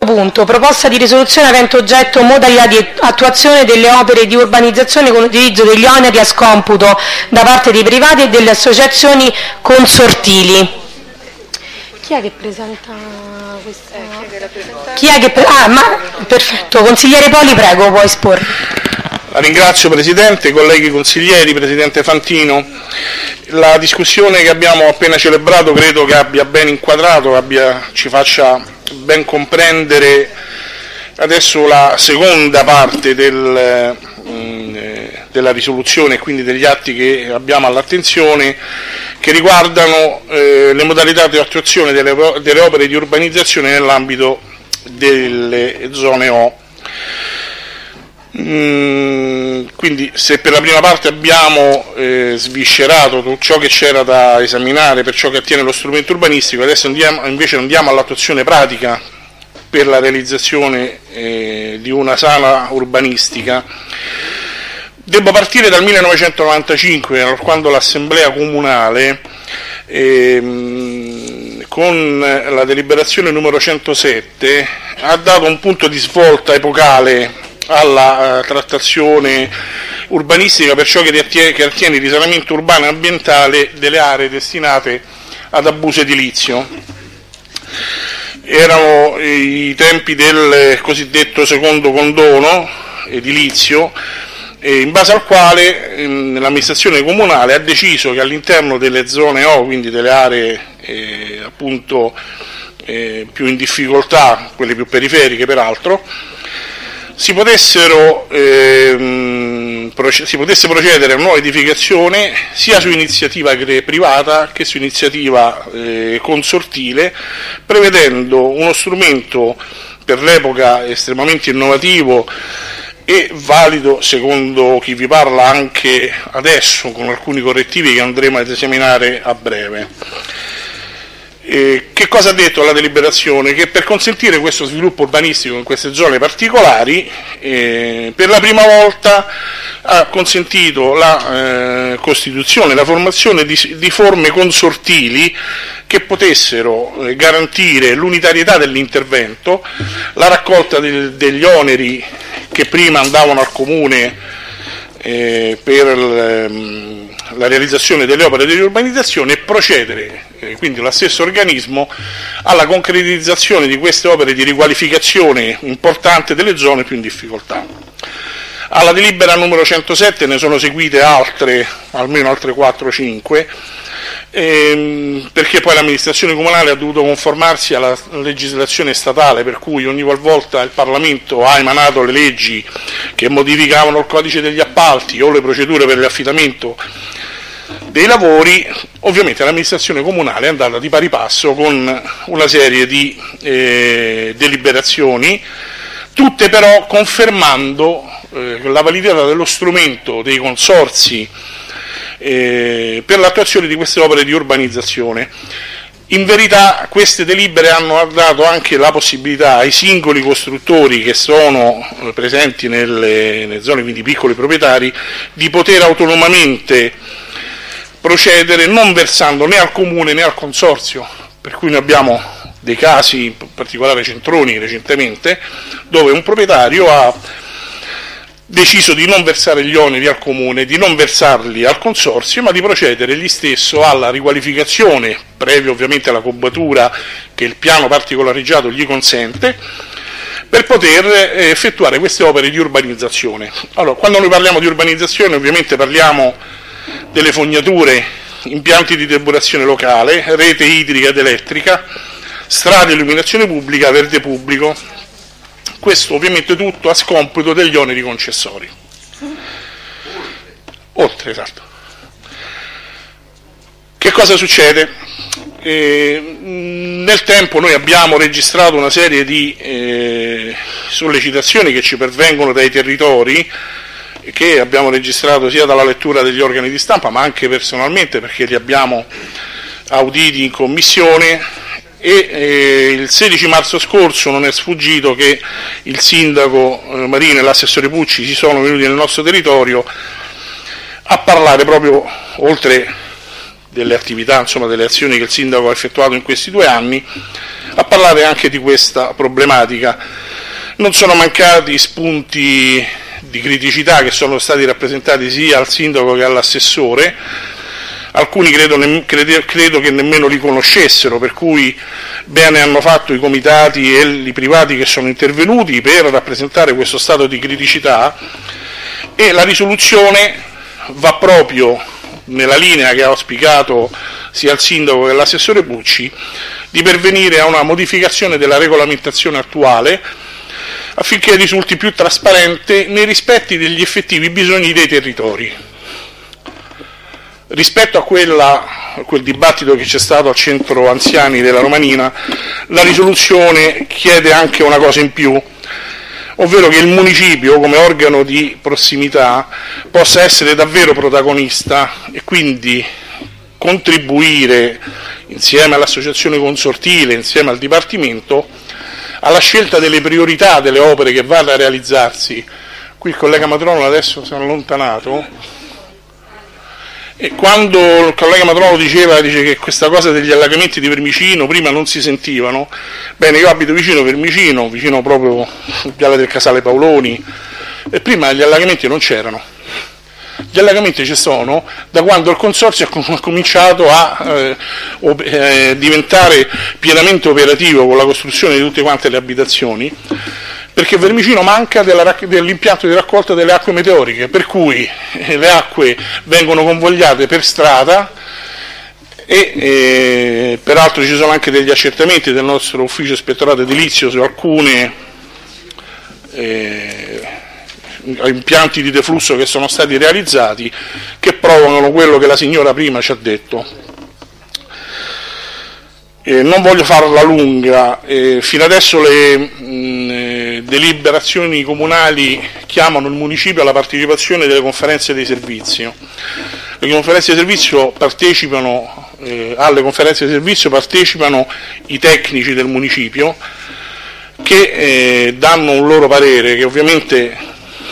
punto, proposta di risoluzione avente oggetto modalità di attuazione delle opere di urbanizzazione con utilizzo degli oneri a scomputo da parte dei privati e delle associazioni consortili. Chi è che presenta questa? Perfetto, consigliere Poli, prego, puoi esporre. La ringrazio Presidente, colleghi consiglieri, Presidente Fantino. La discussione che abbiamo appena celebrato credo che abbia ben inquadrato, ci faccia ben comprendere adesso la seconda parte della risoluzione e quindi degli atti che abbiamo all'attenzione, che riguardano le modalità di attuazione delle opere di urbanizzazione nell'ambito delle zone O. Quindi se per la prima parte abbiamo sviscerato tutto ciò che c'era da esaminare per ciò che attiene lo strumento urbanistico, adesso invece andiamo all'attuazione pratica per la realizzazione di una sana urbanistica. Devo partire dal 1995, quando l'Assemblea Comunale con la deliberazione numero 107 ha dato un punto di svolta epocale alla trattazione urbanistica per ciò che attiene il risanamento urbano e ambientale delle aree destinate ad abuso edilizio. Erano i tempi del cosiddetto secondo condono edilizio, in base al quale l'amministrazione comunale ha deciso che all'interno delle zone O, quindi delle aree appunto più in difficoltà, quelle più periferiche peraltro, si potesse procedere a una nuova edificazione sia su iniziativa privata che su iniziativa consortile, prevedendo uno strumento per l'epoca estremamente innovativo e valido, secondo chi vi parla, anche adesso, con alcuni correttivi che andremo ad esaminare a breve. Che cosa ha detto la deliberazione? Che per consentire questo sviluppo urbanistico in queste zone particolari, per la prima volta ha consentito la costituzione, la formazione di forme consortili che potessero garantire l'unitarietà dell'intervento, la raccolta degli oneri che prima andavano al comune per la realizzazione delle opere di urbanizzazione e procedere, quindi lo stesso organismo, alla concretizzazione di queste opere di riqualificazione importante delle zone più in difficoltà. Alla delibera numero 107 ne sono seguite altre, almeno altre 4-5, perché poi l'amministrazione comunale ha dovuto conformarsi alla legislazione statale, per cui ogni qualvolta il Parlamento ha emanato le leggi che modificavano il codice degli appalti o le procedure per l'affidamento dei lavori, ovviamente l'amministrazione comunale è andata di pari passo con una serie di deliberazioni, tutte però confermando la validità dello strumento dei consorzi per l'attuazione di queste opere di urbanizzazione. In verità queste delibere hanno dato anche la possibilità ai singoli costruttori che sono presenti nelle zone, quindi piccoli proprietari, di poter autonomamente procedere non versando né al comune né al consorzio, per cui noi abbiamo dei casi, in particolare Centroni recentemente, dove un proprietario ha deciso di non versare gli oneri al comune, di non versarli al consorzio, ma di procedere egli stesso alla riqualificazione, previo ovviamente alla cubatura che il piano particolareggiato gli consente, per poter effettuare queste opere di urbanizzazione. Allora, quando noi parliamo di urbanizzazione ovviamente parliamo delle fognature, impianti di depurazione locale, rete idrica ed elettrica, strade, illuminazione pubblica, verde pubblico. Questo ovviamente tutto a scomputo degli oneri concessori. Oltre, esatto. Che cosa succede? Nel tempo noi abbiamo registrato una serie di sollecitazioni che ci pervengono dai territori, che abbiamo registrato sia dalla lettura degli organi di stampa ma anche personalmente, perché li abbiamo auditi in commissione, e il 16 marzo scorso non è sfuggito che il sindaco Marino e l'assessore Pucci si sono venuti nel nostro territorio a parlare proprio, oltre delle attività, insomma delle azioni che il sindaco ha effettuato in questi 2 anni, a parlare anche di questa problematica. Non sono mancati spunti di criticità che sono stati rappresentati sia al sindaco che all'assessore, alcuni credo che nemmeno li conoscessero, per cui bene hanno fatto i comitati e i privati che sono intervenuti per rappresentare questo stato di criticità, e la risoluzione va proprio nella linea che ha auspicato sia il sindaco che l'assessore Pucci, di pervenire a una modificazione della regolamentazione attuale affinché risulti più trasparente nei rispetti degli effettivi bisogni dei territori. Rispetto a quel dibattito che c'è stato al centro anziani della Romanina, la risoluzione chiede anche una cosa in più, ovvero che il municipio come organo di prossimità possa essere davvero protagonista e quindi contribuire insieme all'associazione consortile, insieme al Dipartimento, alla scelta delle priorità delle opere che vanno a realizzarsi. Qui il collega Matrono adesso si è allontanato, e quando il collega Matrono dice che questa cosa degli allagamenti di Vermicino prima non si sentivano, bene, io abito vicino Vermicino, vicino proprio al Viale del Casale Paoloni, e prima gli allagamenti non c'erano. Gli allagamenti ci sono da quando il consorzio ha cominciato a diventare pienamente operativo con la costruzione di tutte quante le abitazioni, perché Vermicino manca dell'impianto di raccolta delle acque meteoriche, per cui le acque vengono convogliate per strada e peraltro ci sono anche degli accertamenti del nostro ufficio ispettorato edilizio su alcune impianti di deflusso che sono stati realizzati, che provocano quello che la signora prima ci ha detto. Non voglio farla lunga, fino adesso le deliberazioni comunali chiamano il municipio alla partecipazione delle conferenze dei servizi. Le conferenze di servizio alle conferenze di servizio partecipano i tecnici del municipio che danno un loro parere, che ovviamente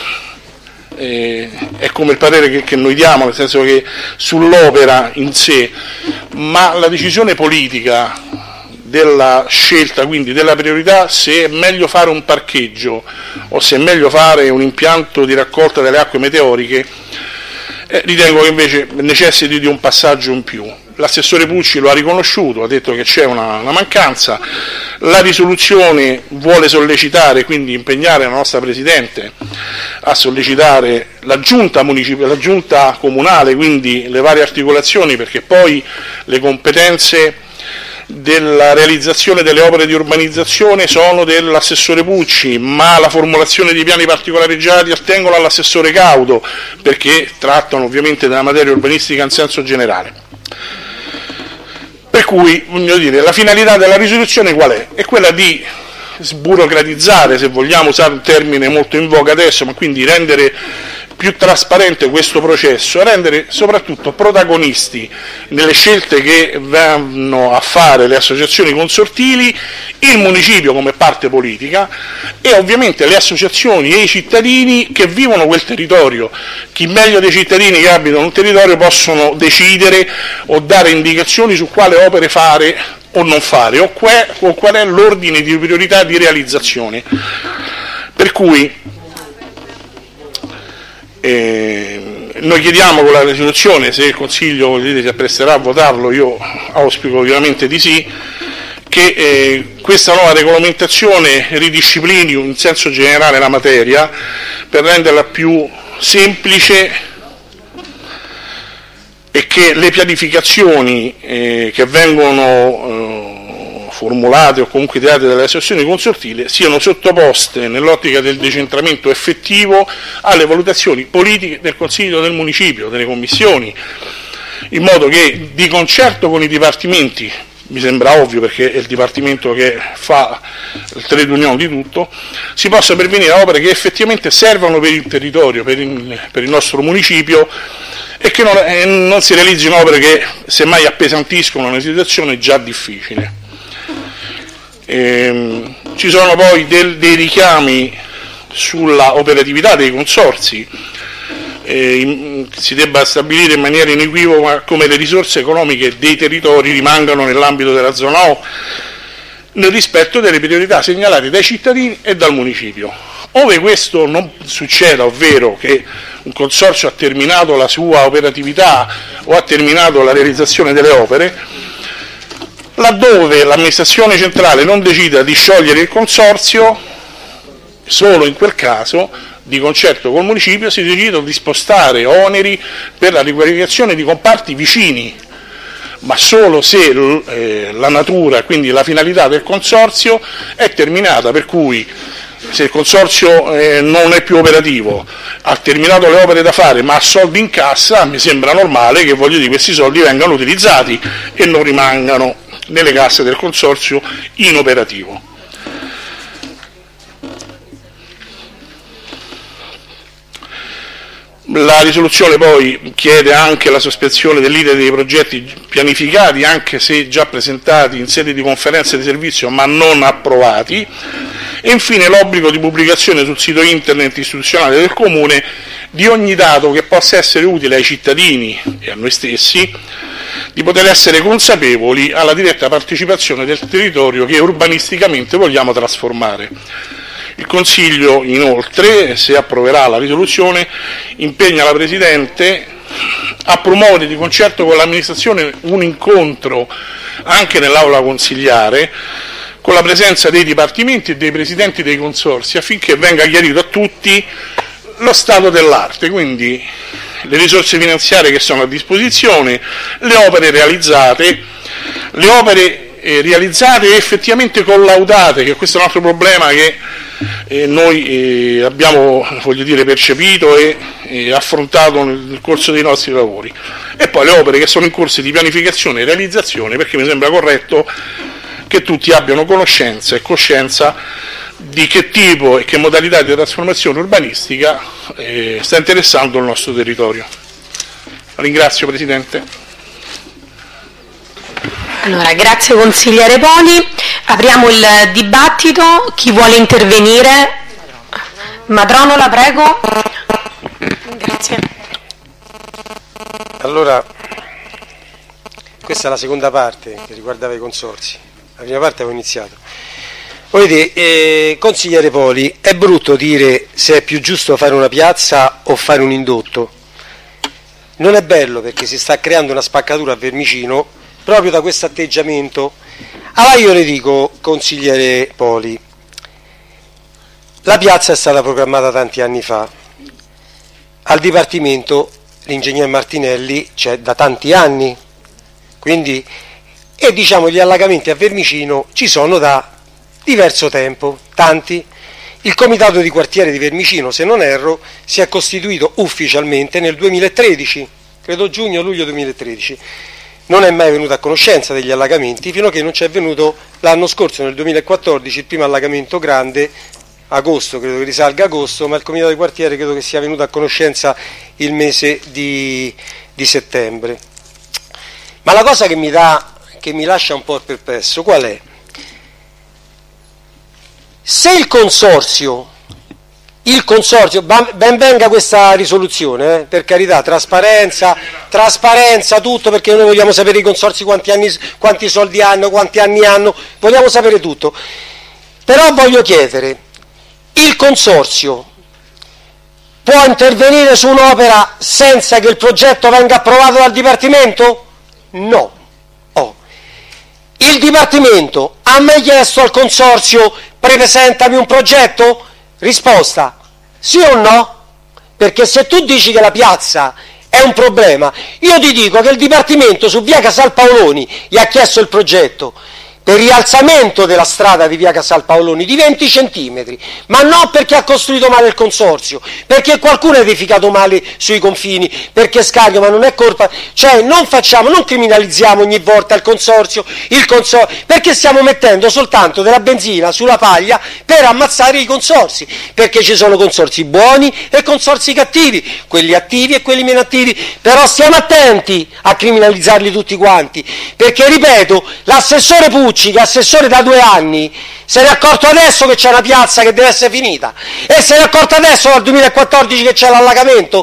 è come il parere che noi diamo, nel senso che sull'opera in sé, ma la decisione politica della scelta, quindi della priorità, se è meglio fare un parcheggio o se è meglio fare un impianto di raccolta delle acque meteoriche, ritengo che invece necessiti di un passaggio in più. L'assessore Pucci lo ha riconosciuto, ha detto che c'è una mancanza, la risoluzione vuole sollecitare, quindi impegnare la nostra Presidente a sollecitare la giunta comunale, quindi le varie articolazioni, perché poi le competenze della realizzazione delle opere di urbanizzazione sono dell'assessore Pucci, ma la formulazione dei piani particolareggiati attengono all'assessore Caudo, perché trattano ovviamente della materia urbanistica in senso generale. Per cui, voglio dire, la finalità della risoluzione qual è? È quella di sburocratizzare, se vogliamo usare un termine molto in voga adesso, ma quindi rendere più trasparente questo processo, rendere soprattutto protagonisti nelle scelte che vanno a fare le associazioni consortili, il municipio come parte politica e ovviamente le associazioni e i cittadini che vivono quel territorio. Chi meglio dei cittadini che abitano un territorio possono decidere o dare indicazioni su quale opere fare o non fare, o qual è l'ordine di priorità di realizzazione. Per cui noi chiediamo con la risoluzione, se il Consiglio si appresterà a votarlo, io auspico ovviamente di sì, che questa nuova regolamentazione ridisciplini in senso generale la materia per renderla più semplice e che le pianificazioni che vengono formulate o comunque ideate dalle associazioni consortili siano sottoposte nell'ottica del decentramento effettivo alle valutazioni politiche del Consiglio del Municipio, delle commissioni, in modo che di concerto con i dipartimenti, mi sembra ovvio perché è il dipartimento che fa il trade union di tutto, si possa pervenire a opere che effettivamente servono per il territorio, per il nostro municipio, e che non si realizzino opere che semmai appesantiscono una situazione già difficile. Ci sono poi dei richiami sulla operatività dei consorzi, si debba stabilire in maniera inequivoca come le risorse economiche dei territori rimangano nell'ambito della zona O, nel rispetto delle priorità segnalate dai cittadini e dal municipio. Ove questo non succeda, ovvero che un consorzio ha terminato la sua operatività o ha terminato la realizzazione delle opere, laddove l'amministrazione centrale non decida di sciogliere il consorzio, solo in quel caso, di concerto col municipio, si decide di spostare oneri per la riqualificazione di comparti vicini, ma solo se la natura, quindi la finalità del consorzio è terminata, per cui se il consorzio non è più operativo, ha terminato le opere da fare ma ha soldi in cassa, mi sembra normale che questi soldi vengano utilizzati e non rimangano nelle casse del consorzio inoperativo. La risoluzione poi chiede anche la sospensione dell'iter dei progetti pianificati, anche se già presentati in sede di conferenza di servizio ma non approvati, e infine l'obbligo di pubblicazione sul sito internet istituzionale del Comune di ogni dato che possa essere utile ai cittadini e a noi stessi, di poter essere consapevoli alla diretta partecipazione del territorio che urbanisticamente vogliamo trasformare. Il Consiglio, inoltre, se approverà la risoluzione, impegna la Presidente a promuovere di concerto con l'amministrazione un incontro anche nell'aula consigliare con la presenza dei dipartimenti e dei presidenti dei consorzi, affinché venga chiarito a tutti lo stato dell'arte, quindi le risorse finanziarie che sono a disposizione, le opere realizzate e effettivamente collaudate, che questo è un altro problema che noi abbiamo percepito e affrontato nel corso dei nostri lavori, e poi le opere che sono in corso di pianificazione e realizzazione, perché mi sembra corretto che tutti abbiano conoscenza e coscienza di che tipo e che modalità di trasformazione urbanistica sta interessando il nostro territorio. Ringrazio, Presidente. Allora, grazie consigliere Poli. Apriamo il dibattito. Chi vuole intervenire? Madronola, prego. Grazie. Allora, questa è la seconda parte che riguardava i consorzi. La prima parte avevo iniziato. Vedete, consigliere Poli, è brutto dire se è più giusto fare una piazza o fare un indotto. Non è bello, perché si sta creando una spaccatura a Vermicino proprio da questo atteggiamento. Allora io le dico, consigliere Poli, la piazza è stata programmata tanti anni fa, al Dipartimento l'ingegner Martinelli c'è da tanti anni, quindi, e diciamo gli allagamenti a Vermicino ci sono da diverso tempo, tanti. Il comitato di quartiere di Vermicino, se non erro, si è costituito ufficialmente nel 2013, credo giugno-luglio 2013. Non è mai venuto a conoscenza degli allagamenti fino a che non ci è venuto l'anno scorso, nel 2014, il primo allagamento grande, agosto, credo che risalga agosto, ma il comitato di quartiere credo che sia venuto a conoscenza il mese di settembre. Ma la cosa che mi lascia un po' perplesso qual è? Se il consorzio, ben venga questa risoluzione, per carità, trasparenza, tutto, perché noi vogliamo sapere i consorzi quanti soldi hanno, quanti anni hanno, vogliamo sapere tutto. Però voglio chiedere, il consorzio può intervenire su un'opera senza che il progetto venga approvato dal Dipartimento? No. Il Dipartimento ha mai chiesto al consorzio presentami un progetto? Risposta, sì o no? Perché se tu dici che la piazza è un problema, io ti dico che il Dipartimento su via Casal Paoloni gli ha chiesto il progetto per rialzamento della strada di via Casal Paoloni di 20 centimetri, ma non perché ha costruito male il consorzio, perché qualcuno ha edificato male sui confini, perché Scaglio, ma non è colpa, cioè non criminalizziamo ogni volta il consorzio, perché stiamo mettendo soltanto della benzina sulla paglia per ammazzare i consorzi, perché ci sono consorzi buoni e consorzi cattivi, quelli attivi e quelli meno attivi, però stiamo attenti a criminalizzarli tutti quanti, perché ripeto, l'assessore Pucci, che è assessore da 2 anni, se ne è accorto adesso che c'è una piazza che deve essere finita, e se ne è accorto adesso dal 2014 che c'è l'allagamento.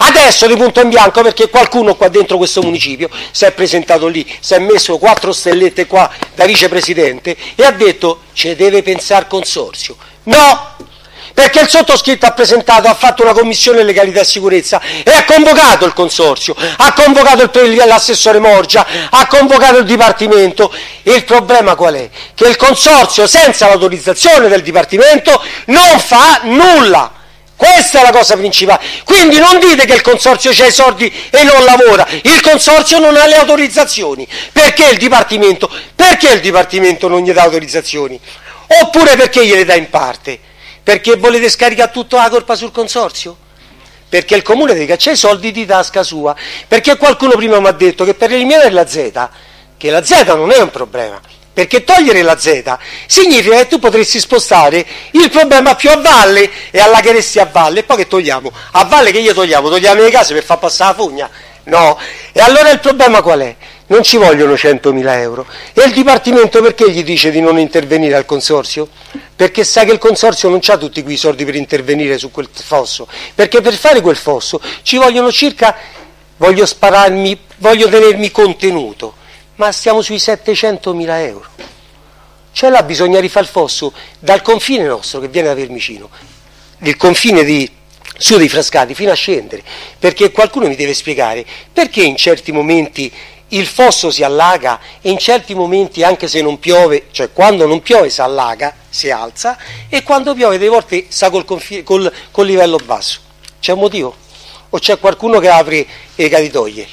Adesso di punto in bianco, perché qualcuno qua dentro questo municipio si è presentato lì, si è messo 4 stellette qua da vicepresidente e ha detto ci deve pensare consorzio. No! Perché il sottoscritto ha fatto una commissione legalità e sicurezza e ha convocato il consorzio, ha convocato l'assessore Morgia, ha convocato il dipartimento. E il problema qual è? Che il consorzio senza l'autorizzazione del dipartimento non fa nulla. Questa è la cosa principale. Quindi non dite che il consorzio c'ha i soldi e non lavora. Il consorzio non ha le autorizzazioni. Perché il dipartimento non gli dà autorizzazioni? Oppure perché gliele dà in parte? Perché volete scaricare tutta la colpa sul consorzio? Perché il comune deve cacciare i soldi di tasca sua. Perché qualcuno prima mi ha detto che per eliminare la Z, che la Z non è un problema, perché togliere la Z significa che tu potresti spostare il problema più a valle e allagheresti a valle. E poi che togliamo? A valle che gli togliamo? Togliamo le case per far passare la fogna? No. E allora il problema qual è? Non ci vogliono 100.000 euro. E il Dipartimento perché gli dice di non intervenire al Consorzio? Perché sa che il Consorzio non ha tutti quei soldi per intervenire su quel fosso. Perché per fare quel fosso ci vogliono circa, voglio tenermi contenuto, ma stiamo sui 700.000 euro. Cioè là bisogna rifare il fosso dal confine nostro, che viene da Vermicino, il confine di su dei Frascati, fino a scendere. Perché qualcuno mi deve spiegare perché in certi momenti il fosso si allaga e in certi momenti, anche se non piove, cioè quando non piove si allaga, si alza, e quando piove delle volte sta col livello basso. C'è un motivo? O c'è qualcuno che apre le caditoie?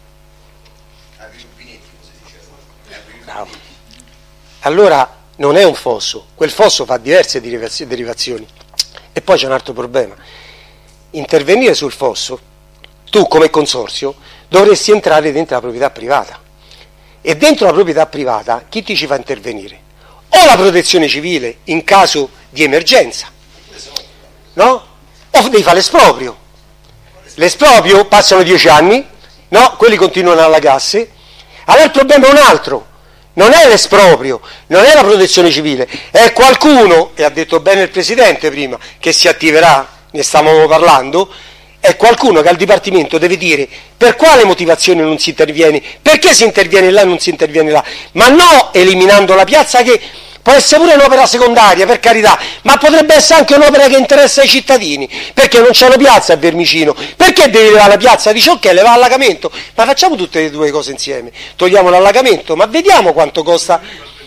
Bravo. Allora non è un fosso, quel fosso fa diverse derivazioni. E poi c'è un altro problema. Intervenire sul fosso, tu come consorzio dovresti entrare dentro la proprietà privata, e dentro la proprietà privata chi ti ci fa intervenire? O la protezione civile in caso di emergenza, no? O devi fare l'esproprio passano 10 anni, no? Quelli continuano a allagarsi. Allora il problema è un altro, non è l'esproprio, non è la protezione civile, è qualcuno, e ha detto bene il Presidente prima, che si attiverà, ne stavamo parlando, è qualcuno che al Dipartimento deve dire per quale motivazione non si interviene, perché si interviene là e non si interviene là, ma no eliminando la piazza, che può essere pure un'opera secondaria, per carità, ma potrebbe essere anche un'opera che interessa ai cittadini, perché non c'è una piazza a Vermicino, perché devi levare la piazza? Dice ok, leva l'allagamento, ma facciamo tutte le due cose insieme, togliamo l'allagamento, ma vediamo quanto costa.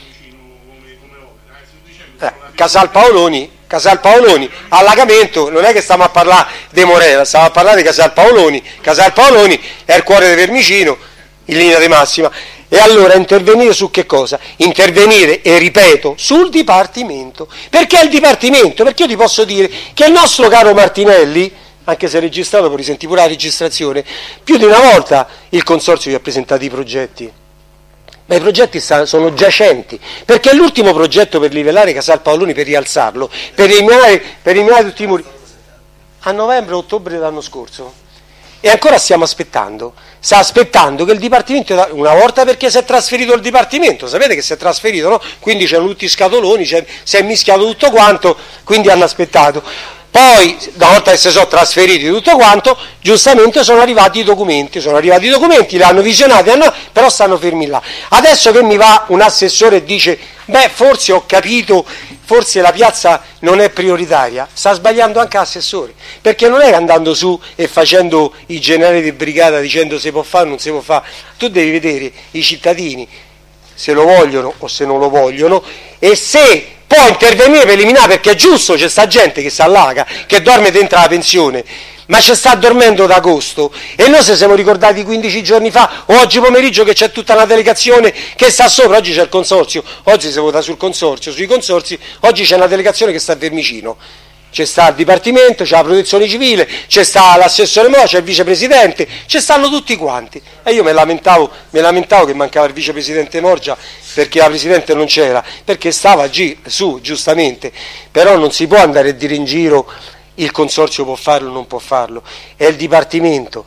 Casal Paoloni, allagamento, non è che stiamo a parlare di Morena, stiamo a parlare di Casal Paoloni è il cuore di Vermicino, in linea di massima. E allora intervenire su che cosa? Intervenire, e ripeto, sul Dipartimento. Perché il Dipartimento? Perché io ti posso dire che il nostro caro Martinelli, anche se registrato, poi risenti pure la registrazione, più di una volta il Consorzio gli ha presentato i progetti. Ma i progetti sono giacenti, perché l'ultimo progetto per livellare Casal Paoloni, per rialzarlo, per eliminare tutti i muri, a novembre-ottobre dell'anno scorso. E ancora stiamo aspettando, sta aspettando che il Dipartimento, una volta perché si è trasferito il Dipartimento, sapete che si è trasferito, no? Quindi c'erano tutti i scatoloni, si è mischiato tutto quanto, quindi hanno aspettato. Poi, una volta che si sono trasferiti tutto quanto, giustamente sono arrivati i documenti, li hanno visionati, però stanno fermi là. Adesso che mi va un assessore e dice, beh, forse ho capito, forse la piazza non è prioritaria, sta sbagliando anche l'assessore, perché non è andando su e facendo i generali di brigata dicendo se può fare o non si può fare, tu devi vedere i cittadini se lo vogliono o se non lo vogliono, e se può intervenire per eliminare, perché è giusto, c'è sta gente che si allaga, che dorme dentro la pensione, ma ci sta dormendo da agosto, e noi se siamo ricordati 15 giorni fa, o oggi pomeriggio che c'è tutta una delegazione che sta sopra, oggi c'è il Consorzio, oggi si vota sul Consorzio, sui Consorzi, oggi c'è una delegazione che sta a Vermicino, c'è sta il Dipartimento, c'è la Protezione Civile, c'è sta l'assessore Mo, c'è il Vicepresidente, ci stanno tutti quanti, e io mi lamentavo che mancava il Vicepresidente Morgia, perché la Presidente non c'era, perché stava su, giustamente, però non si può andare a dire in giro il Consorzio può farlo o non può farlo, è il Dipartimento,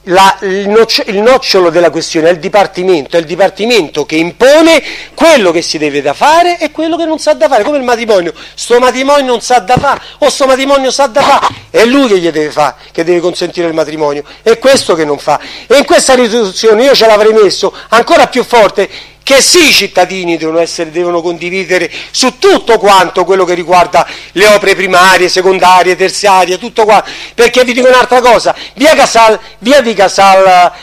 il nocciolo della questione è il Dipartimento che impone quello che si deve da fare e quello che non sa da fare, come il matrimonio. Sto matrimonio non sa da fare, o sto matrimonio sa da fare, è lui che gli deve fare, che deve consentire il matrimonio, è questo che non fa. E in questa risoluzione io ce l'avrei messo ancora più forte, che sì, i cittadini devono condividere su tutto quanto quello che riguarda le opere primarie, secondarie, terziarie, tutto qua. Perché vi dico un'altra cosa, via di Casal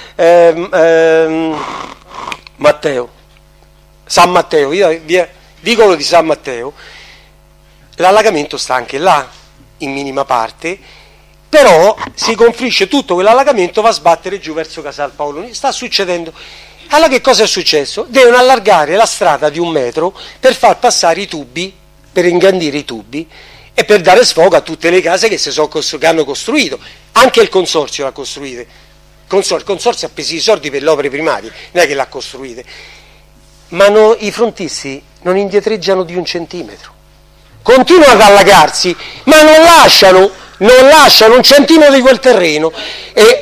Matteo, San Matteo, via Vicolo di San Matteo, l'allagamento sta anche là, in minima parte, però si confluisce tutto quell'allagamento, va a sbattere giù verso Casal Paolo. Sta succedendo. Allora che cosa è successo? Devono allargare la strada di 1 metro per far passare i tubi, per ingandire i tubi e per dare sfogo a tutte le case che hanno costruito. Anche il consorzio l'ha costruite. Il consorzio ha preso i soldi per le opere primarie, non è che l'ha costruite. Ma i frontisti non indietreggiano di 1 centimetro. Continuano ad allagarsi, ma non lasciano 1 centimetro di quel terreno. E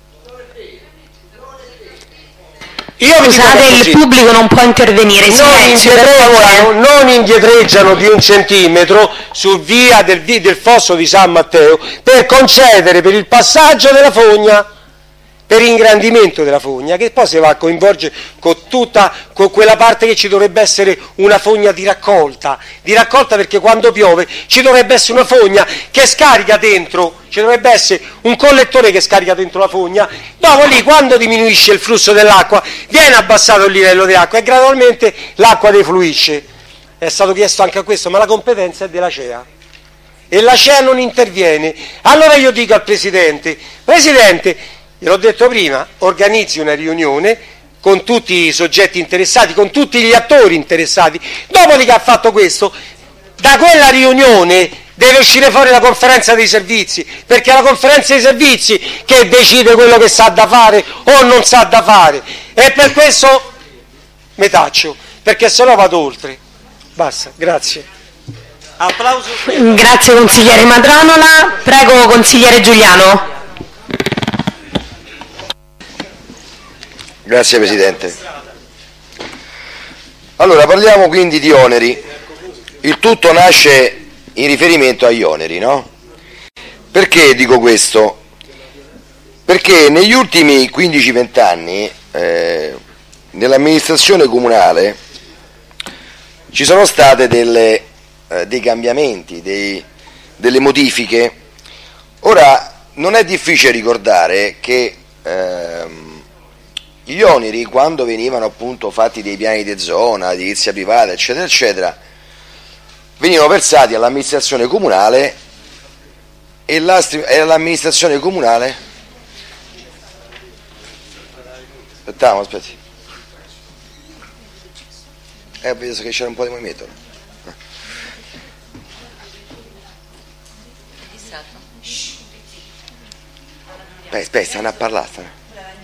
scusate, il pubblico non può intervenire, non indietreggiano di 1 centimetro su via del fosso di San Matteo per concedere per il passaggio della fogna, per ingrandimento della fogna, che poi si va a coinvolgere con quella parte che ci dovrebbe essere una fogna di raccolta perché quando piove ci dovrebbe essere una fogna che scarica dentro, ci dovrebbe essere un collettore che scarica dentro la fogna, dopo lì quando diminuisce il flusso dell'acqua viene abbassato il livello dell'acqua e gradualmente l'acqua defluisce. È stato chiesto anche a questo, ma la competenza è dell'ACEA e l'ACEA non interviene. Allora io dico al Presidente, gliel'ho detto prima, organizzi una riunione con tutti i soggetti interessati, con tutti gli attori interessati. Dopo che ha fatto questo, da quella riunione deve uscire fuori la conferenza dei servizi, perché è la conferenza dei servizi che decide quello che sa da fare o non sa da fare. E per questo mi taccio, perché sennò vado oltre. Basta, grazie. Applauso. Grazie consigliere Matronola, prego consigliere Giuliano. Grazie Presidente. Allora, parliamo quindi di oneri. Il tutto nasce in riferimento agli oneri, no? Perché dico questo? Perché negli ultimi 15-20 anni nell'amministrazione comunale ci sono state dei cambiamenti, delle modifiche. Ora, non è difficile ricordare che gli oneri, quando venivano appunto fatti dei piani di zona, di edilizia privata, eccetera, eccetera, venivano versati all'amministrazione comunale e l'amministrazione comunale... Aspetti. Ho visto che c'era un po' di movimento. Aspetta, stanno a parlare.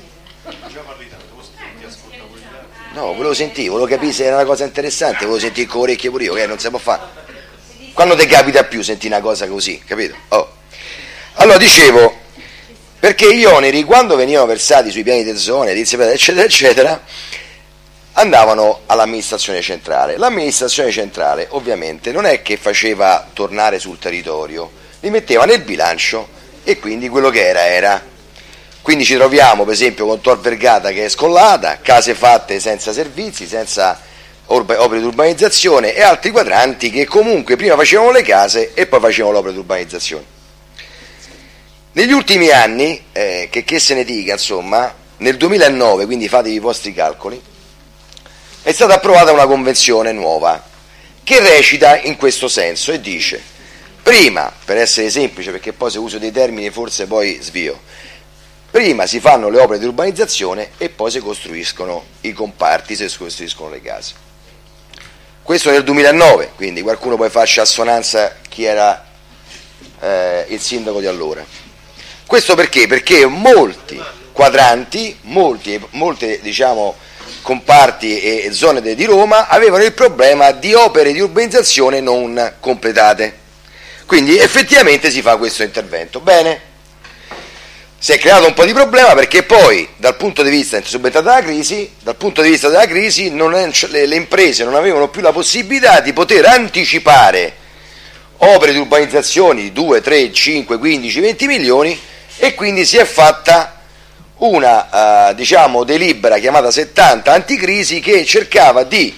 No, volevo capire se era una cosa interessante, volevo sentire con orecchie pure io, che non si può fare. Quando ti capita più sentire una cosa così, capito? Oh. Allora dicevo, perché gli oneri quando venivano versati sui piani di zona, eccetera, eccetera, andavano all'amministrazione centrale. L'amministrazione centrale ovviamente non è che faceva tornare sul territorio, li metteva nel bilancio e quindi quello che era. Quindi ci troviamo per esempio con Tor Vergata che è scollata, case fatte senza servizi, senza opere di urbanizzazione e altri quadranti che comunque prima facevano le case e poi facevano l'opera di urbanizzazione. Negli ultimi anni, che se ne dica, insomma, nel 2009, quindi fatevi i vostri calcoli, è stata approvata una convenzione nuova che recita in questo senso e dice: prima, per essere semplice perché poi se uso dei termini forse poi svio, prima si fanno le opere di urbanizzazione e poi si costruiscono i comparti, si costruiscono le case. Questo nel 2009, quindi qualcuno poi faccia assonanza chi era il sindaco di allora. Questo perché? Perché molti quadranti, molte diciamo comparti e zone di Roma avevano il problema di opere di urbanizzazione non completate. Quindi effettivamente si fa questo intervento. Bene. si è creato un po' di problema perché poi dal punto di vista è subentrata la crisi, dal punto di vista della crisi le imprese non avevano più la possibilità di poter anticipare opere di urbanizzazione di 2, 3, 5, 15, 20 milioni e quindi si è fatta una delibera chiamata 70 anticrisi che cercava di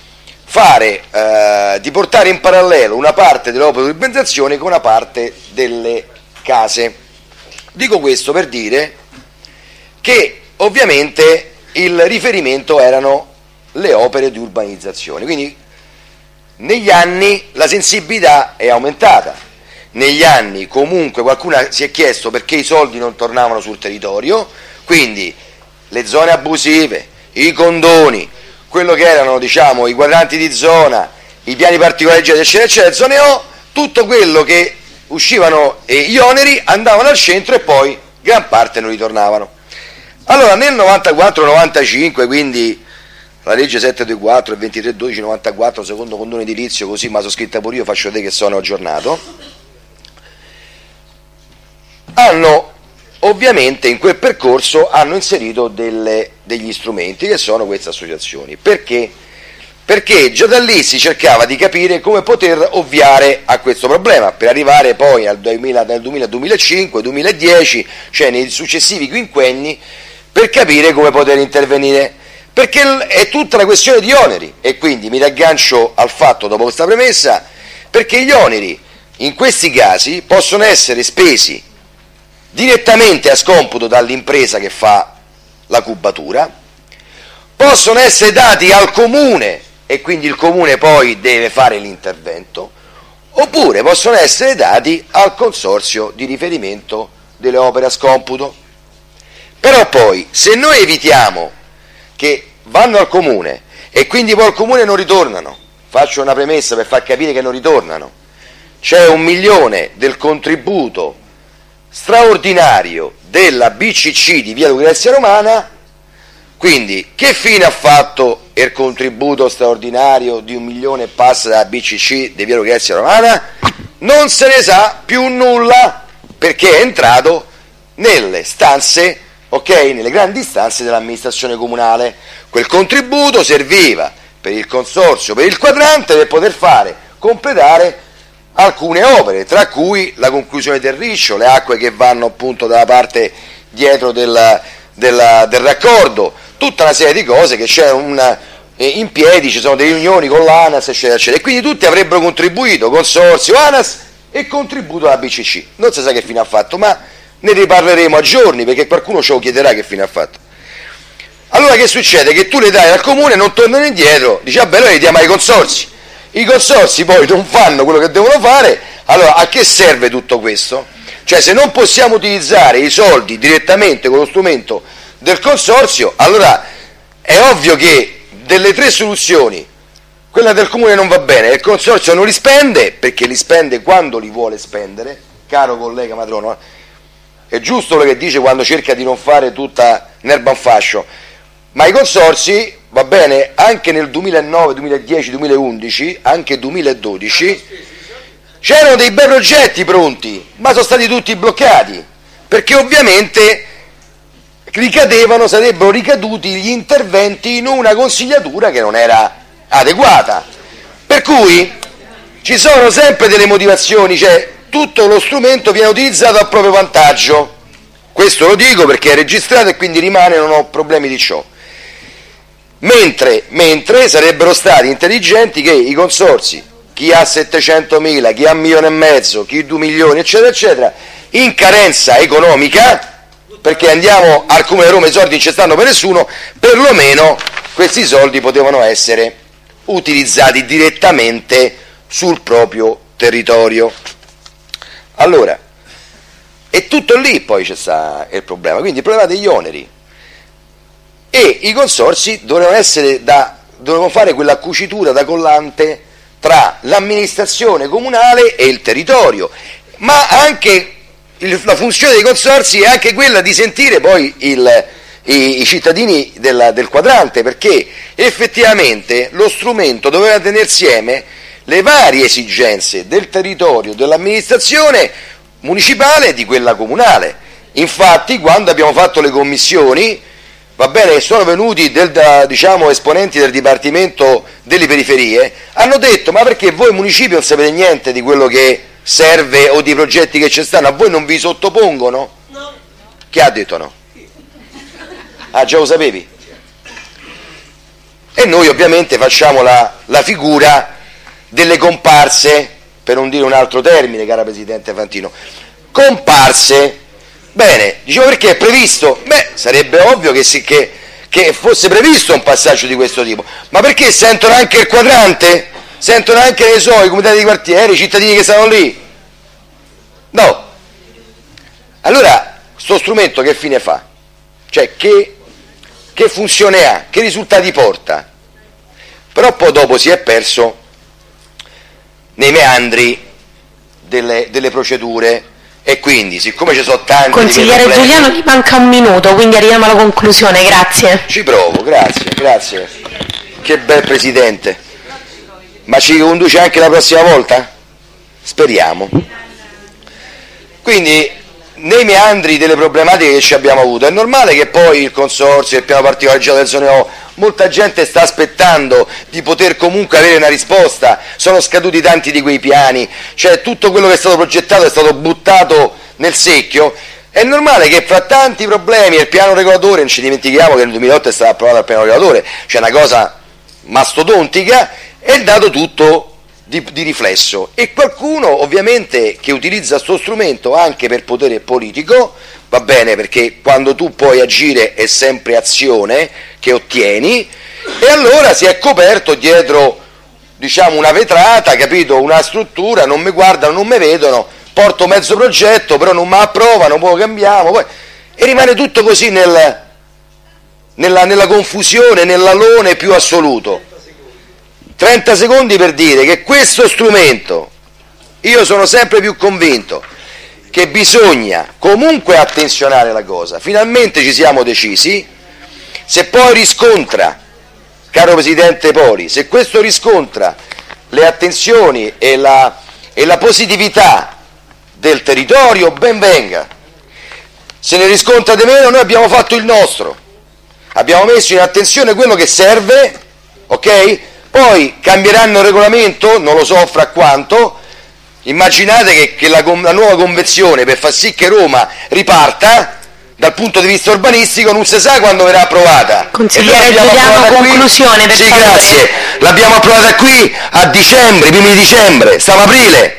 portare in parallelo una parte delle opere di urbanizzazione con una parte delle case. Dico questo per dire che ovviamente il riferimento erano le opere di urbanizzazione, quindi negli anni la sensibilità è aumentata, negli anni comunque qualcuno si è chiesto perché i soldi non tornavano sul territorio, quindi le zone abusive, i condoni, quello che erano i quadranti di zona, i piani particolari eccetera eccetera, zone O, tutto quello che uscivano gli oneri andavano al centro e poi gran parte non ritornavano. Allora nel 94-95, quindi la legge 724 e 2312-94, secondo condono edilizio, così ma sono scritta pure io, faccio vedere che sono aggiornato, hanno ovviamente in quel percorso hanno inserito degli strumenti che sono queste associazioni. Perché? Perché già da lì si cercava di capire come poter ovviare a questo problema, per arrivare poi dal 2005, 2010, cioè nei successivi quinquenni, per capire come poter intervenire, perché è tutta una questione di oneri, e quindi mi riaggancio al fatto, dopo questa premessa, perché gli oneri in questi casi possono essere spesi direttamente a scomputo dall'impresa che fa la cubatura, possono essere dati al comune e quindi il comune poi deve fare l'intervento, oppure possono essere dati al consorzio di riferimento delle opere a scomputo. Però poi, se noi evitiamo che vanno al comune e quindi poi al comune non ritornano, faccio una premessa per far capire che non ritornano, c'è 1 milione del contributo straordinario della BCC di Via Lucrezia Romana, quindi che fine ha fatto il contributo straordinario di 1 milione e passa dalla BCC di Via Lucrezia Romana? Non se ne sa più nulla, perché è entrato nelle stanze, nelle grandi stanze dell'amministrazione comunale. Quel contributo serviva per il consorzio, per il quadrante, per poter completare alcune opere, tra cui la conclusione del Riccio, le acque che vanno appunto dalla parte dietro del raccordo, tutta una serie di cose che c'è in piedi, ci sono delle riunioni con l'ANAS eccetera eccetera, e quindi tutti avrebbero contribuito, consorzio, ANAS e contributo alla BCC. Non si sa che fine ha fatto, ma ne riparleremo a giorni, perché qualcuno ce lo chiederà che fine ha fatto. Allora che succede? Che tu le dai al comune, non tornano indietro, dici vabbè noi le diamo ai consorzi, i consorzi poi non fanno quello che devono fare. Allora a che serve tutto questo? Cioè, se non possiamo utilizzare i soldi direttamente con lo strumento del consorzio, allora è ovvio che delle 3 soluzioni, quella del comune non va bene, il consorzio non li spende, perché li spende quando li vuole spendere, caro collega Matrono, è giusto quello che dice quando cerca di non fare tutta l'erba un fascio, ma i consorzi, va bene, anche nel 2009, 2010, 2011, anche 2012, c'erano dei bei progetti pronti, ma sono stati tutti bloccati, perché ovviamente sarebbero ricaduti gli interventi in una consigliatura che non era adeguata. Per cui ci sono sempre delle motivazioni, cioè tutto lo strumento viene utilizzato a proprio vantaggio. Questo lo dico perché è registrato e quindi rimane, non ho problemi di ciò. Mentre sarebbero stati intelligenti che i consorzi, chi ha 700.000, chi ha 1,5 milioni, chi 2 milioni, eccetera, eccetera, in carenza economica, perché andiamo al Comune di Roma, i soldi non ci stanno per nessuno, perlomeno questi soldi potevano essere utilizzati direttamente sul proprio territorio. Allora, è tutto lì poi c'è sta il problema, quindi il problema degli oneri. E i consorzi dovevano fare quella cucitura da collante tra l'amministrazione comunale e il territorio, ma anche la funzione dei consorzi è anche quella di sentire poi i cittadini del quadrante, perché effettivamente lo strumento doveva tenere insieme le varie esigenze del territorio, dell'amministrazione municipale e di quella comunale, Infatti, quando abbiamo fatto le commissioni, va bene, sono venuti esponenti del Dipartimento delle Periferie, hanno detto: ma perché voi municipio non sapete niente di quello che serve o di progetti che ci stanno? A voi non vi sottopongono? No. Chi ha detto no? Ah, già lo sapevi? E noi ovviamente facciamo la figura delle comparse, per non dire un altro termine, cara Presidente Fantino. Comparse. Bene, dicevo, perché è previsto? Beh, sarebbe ovvio che fosse previsto un passaggio di questo tipo, ma perché sentono anche il quadrante? Sentono anche, ne so, i comitati di quartiere, i cittadini che stanno lì? No. Allora, sto strumento che fine fa? Cioè, che funzione ha? Che risultati porta? Però poi dopo si è perso nei meandri delle procedure. E quindi, siccome ci sono tanti... Consigliere Giuliano, gli manca un minuto, quindi arriviamo alla conclusione, grazie. Ci provo, grazie. Che bel Presidente. Ma ci conduce anche la prossima volta? Speriamo. Quindi, nei meandri delle problematiche che ci abbiamo avuto, è normale che poi il consorzio, il piano particolareggiato del zone O, molta gente sta aspettando di poter comunque avere una risposta, sono scaduti tanti di quei piani, cioè tutto quello che è stato progettato è stato buttato nel secchio. È normale che fra tanti problemi il piano regolatore, non ci dimentichiamo che nel 2008 è stato approvato il piano regolatore, cioè una cosa mastodontica, è dato tutto di riflesso, e qualcuno ovviamente che utilizza sto strumento anche per potere politico, va bene, perché quando tu puoi agire è sempre azione che ottieni, e allora si è coperto dietro, diciamo, una vetrata, capito, una struttura, non mi guardano, non mi vedono, porto mezzo progetto, però non mi approvano, poi cambiamo, poi... e rimane tutto così nella confusione, nell'alone più assoluto. 30 secondi per dire che questo strumento, io sono sempre più convinto che bisogna comunque attenzionare la cosa. Finalmente ci siamo decisi. Se poi riscontra, caro Presidente Poli, se questo riscontra le attenzioni e la positività del territorio, ben venga. Se ne riscontra di meno, noi abbiamo fatto il nostro, abbiamo messo in attenzione quello che serve, ok? Poi cambieranno il regolamento, non lo so fra quanto. Immaginate che la nuova convenzione, per far sì che Roma riparta dal punto di vista urbanistico, non si sa quando verrà approvata. Consigliere Giuliano, conclusione per favore. Grazie, l'abbiamo approvata qui a dicembre, primi di dicembre, stiamo aprile,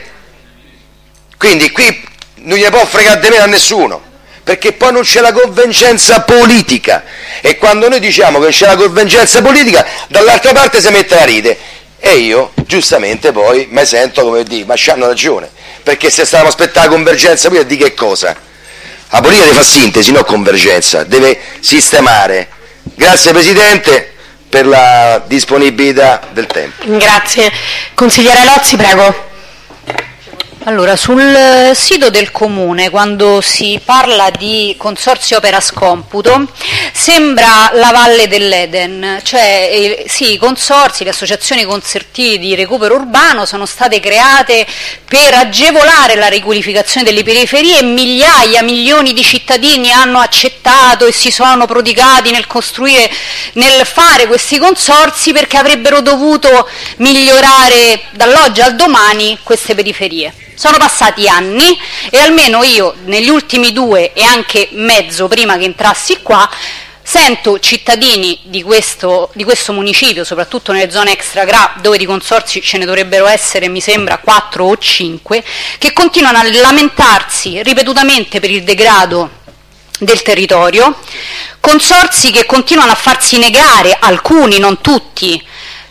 quindi qui non gliene può fregare di meno a nessuno, perché poi non c'è la convergenza politica, e quando noi diciamo che c'è la convergenza politica, dall'altra parte si mette a ride, e io giustamente poi mi sento come dire, ma c'hanno ragione, perché se stavamo aspettando la convergenza politica, di che cosa? La politica deve fare sintesi, non convergenza, deve sistemare. Grazie Presidente per la disponibilità del tempo. Grazie. Consigliere Lozzi, prego. Allora, sul sito del Comune, quando si parla di consorzio opera scomputo, sembra la Valle dell'Eden, cioè sì, i consorzi, le associazioni concertili di recupero urbano sono state create per agevolare la riqualificazione delle periferie, e migliaia, milioni di cittadini hanno accettato e si sono prodigati nel fare questi consorzi, perché avrebbero dovuto migliorare dall'oggi al domani queste periferie. Sono passati anni, e almeno io negli ultimi 2 e anche mezzo prima che entrassi qua sento cittadini di questo municipio, soprattutto nelle zone extra GRA, dove di consorzi ce ne dovrebbero essere, mi sembra, 4 o 5, che continuano a lamentarsi ripetutamente per il degrado del territorio, consorzi che continuano a farsi negare, alcuni, non tutti,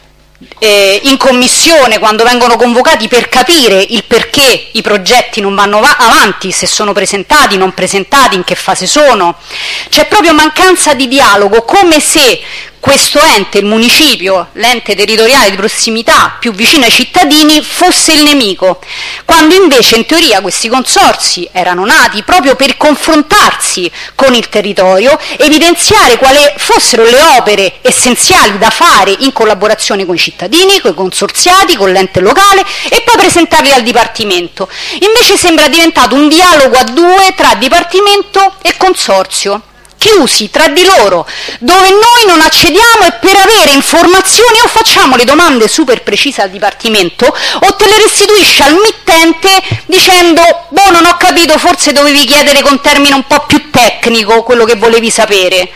in commissione quando vengono convocati per capire il perché i progetti non vanno avanti, se sono presentati, non presentati, in che fase sono. C'è proprio mancanza di dialogo, come se questo ente, il municipio, l'ente territoriale di prossimità più vicino ai cittadini, fosse il nemico, quando invece in teoria questi consorzi erano nati proprio per confrontarsi con il territorio, evidenziare quali fossero le opere essenziali da fare in collaborazione con i cittadini, con i consorziati, con l'ente locale e poi presentarli al Dipartimento. Invece sembra diventato un dialogo a due tra Dipartimento e Consorzio, chiusi tra di loro, dove noi non accediamo e per avere informazioni o facciamo le domande super precise al Dipartimento o te le restituisce al mittente dicendo boh, non ho capito, forse dovevi chiedere con termine un po' più tecnico quello che volevi sapere.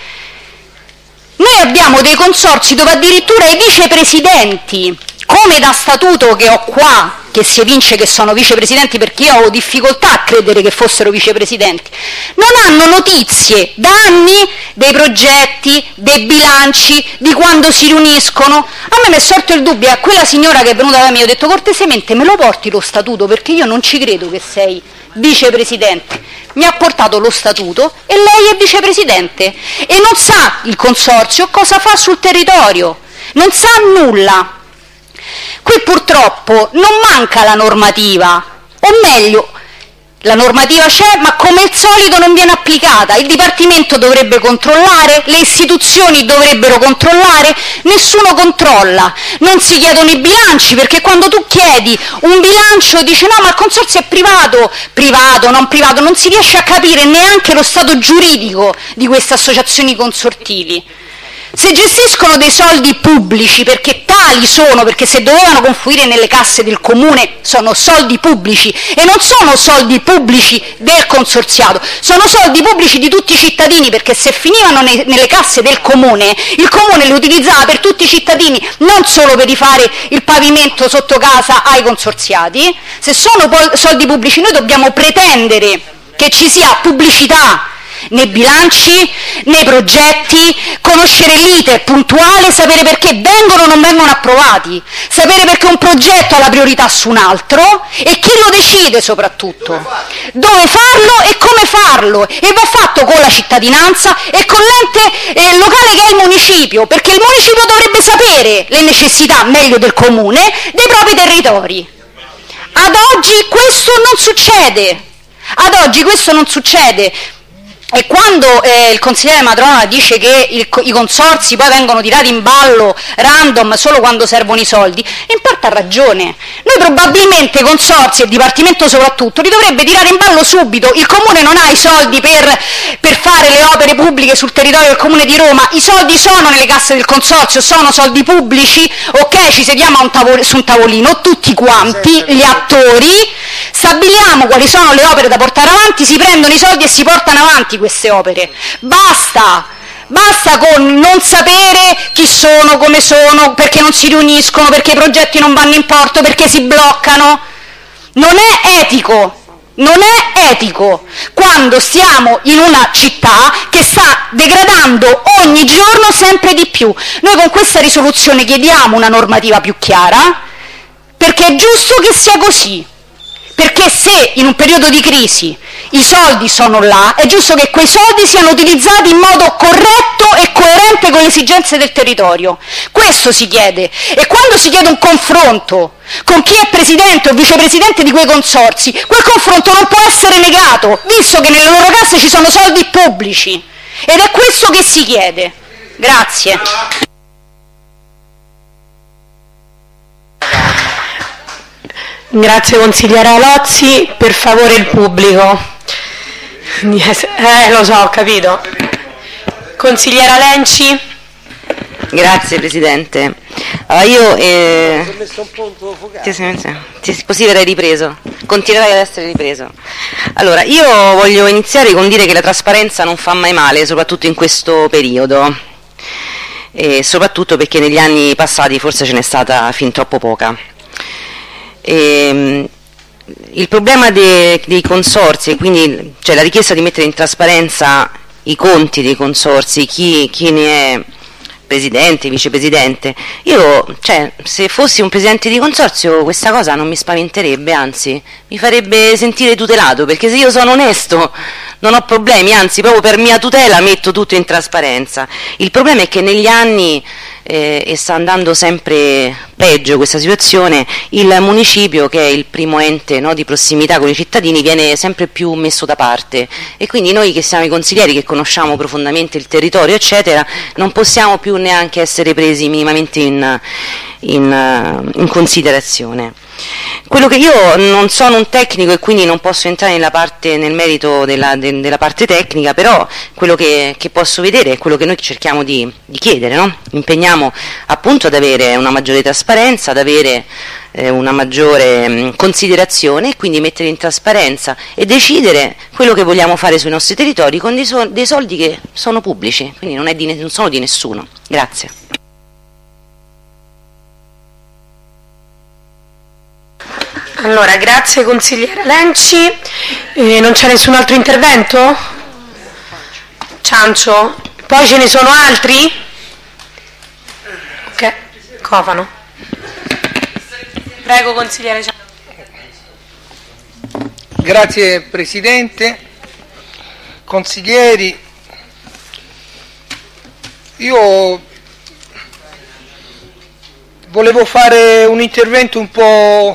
Noi abbiamo dei consorzi dove addirittura i vicepresidenti, come da statuto che ho qua, che si evince che sono vicepresidenti perché io ho difficoltà a credere che fossero vicepresidenti, non hanno notizie da anni dei progetti, dei bilanci, di quando si riuniscono. A me mi è sorto il dubbio, a quella signora che è venuta da me ho detto cortesemente me lo porti lo statuto perché io non ci credo che sei vicepresidente. Mi ha portato lo statuto e lei è vicepresidente e non sa il consorzio cosa fa sul territorio, non sa nulla. Qui purtroppo non manca la normativa, o meglio, la normativa c'è ma come al solito non viene applicata. Il Dipartimento dovrebbe controllare, le istituzioni dovrebbero controllare, nessuno controlla, non si chiedono i bilanci perché quando tu chiedi un bilancio dice no ma il consorzio è privato, non si riesce a capire neanche lo stato giuridico di queste associazioni consortili. Se gestiscono dei soldi pubblici, perché tali sono, perché se dovevano confluire nelle casse del comune sono soldi pubblici e non sono soldi pubblici del consorziato, sono soldi pubblici di tutti i cittadini, perché se finivano nelle casse del comune, il comune li utilizzava per tutti i cittadini, non solo per rifare il pavimento sotto casa ai consorziati. Se sono soldi pubblici noi dobbiamo pretendere che ci sia pubblicità nei bilanci, nei progetti, conoscere l'iter puntuale, sapere perché vengono o non vengono approvati, sapere perché un progetto ha la priorità su un altro e chi lo decide soprattutto, dove farlo e come farlo, e va fatto con la cittadinanza e con l'ente locale che è il municipio, perché il municipio dovrebbe sapere le necessità meglio del comune dei propri territori. Ad oggi questo non succede. E quando il consigliere Matrona dice che i consorzi poi vengono tirati in ballo random solo quando servono i soldi, in parte ha ragione. Noi probabilmente i consorzi e il Dipartimento soprattutto li dovrebbe tirare in ballo subito. Il Comune non ha i soldi per fare le opere pubbliche sul territorio del Comune di Roma, i soldi sono nelle casse del consorzio, sono soldi pubblici, ok, ci sediamo su un tavolino tutti quanti, gli attori, stabiliamo quali sono le opere da portare avanti, si prendono i soldi e si portano avanti queste opere. Basta con non sapere chi sono, come sono, perché non si riuniscono, perché i progetti non vanno in porto, perché si bloccano. Non è etico quando stiamo in una città che sta degradando ogni giorno sempre di più. Noi con questa risoluzione chiediamo una normativa più chiara, perché è giusto che sia così. Perché se in un periodo di crisi i soldi sono là, è giusto che quei soldi siano utilizzati in modo corretto e coerente con le esigenze del territorio. Questo si chiede. E quando si chiede un confronto con chi è presidente o vicepresidente di quei consorzi, quel confronto non può essere negato, visto che nelle loro casse ci sono soldi pubblici. Ed è questo che si chiede. Grazie. Grazie consigliera Lozzi, per favore il pubblico. Lo so, ho capito. Consigliera Lenci. Grazie Presidente. Così verrai ripreso, continuerai ad essere ripreso. Allora, io voglio iniziare con dire che la trasparenza non fa mai male, soprattutto in questo periodo, e soprattutto perché negli anni passati forse ce n'è stata fin troppo poca. Il problema dei consorzi, e quindi cioè la richiesta di mettere in trasparenza i conti dei consorzi, chi ne è presidente, vicepresidente, se fossi un presidente di consorzio questa cosa non mi spaventerebbe, anzi mi farebbe sentire tutelato, perché se io sono onesto non ho problemi, anzi proprio per mia tutela metto tutto in trasparenza. Il problema è che negli anni, e sta andando sempre peggio questa situazione, il municipio, che è il primo ente, no, di prossimità con i cittadini, viene sempre più messo da parte, e quindi noi che siamo i consiglieri, che conosciamo profondamente il territorio eccetera, non possiamo più neanche essere presi minimamente in considerazione. Quello che io non sono un tecnico e quindi non posso entrare nel merito della parte tecnica, però quello che posso vedere è quello che noi cerchiamo di chiedere, no? Impegniamo appunto ad avere una maggiore trasparenza, ad avere una maggiore considerazione, e quindi mettere in trasparenza e decidere quello che vogliamo fare sui nostri territori con dei soldi che sono pubblici, quindi non sono di nessuno. Grazie. Allora, grazie consigliere Lenci. Non c'è nessun altro intervento? Ciancio? Poi ce ne sono altri? Ok, Cofano. Prego consigliere Ciancio. Grazie Presidente, consiglieri. Io volevo fare un intervento un po'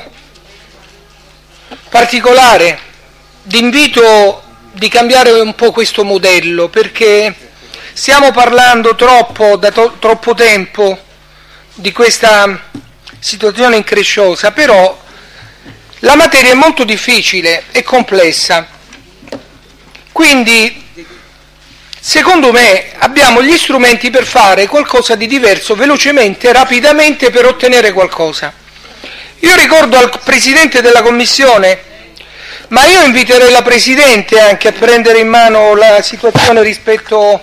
particolare, d'invito di cambiare un po' questo modello, perché stiamo parlando da troppo tempo di questa situazione incresciosa, però la materia è molto difficile e complessa, quindi secondo me abbiamo gli strumenti per fare qualcosa di diverso velocemente, rapidamente, per ottenere qualcosa. Io ricordo al Presidente della Commissione, ma io inviterei la Presidente anche a prendere in mano la situazione rispetto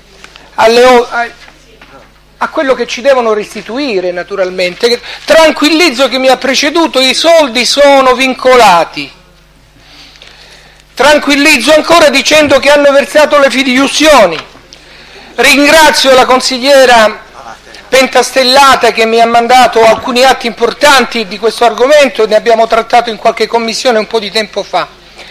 a quello che ci devono restituire, naturalmente. Tranquillizzo chi mi ha preceduto, i soldi sono vincolati. Tranquillizzo ancora dicendo che hanno versato le fideiussioni. Ringrazio la consigliera Pentastellata che mi ha mandato alcuni atti importanti di questo argomento, ne abbiamo trattato in qualche commissione un po' di tempo fa.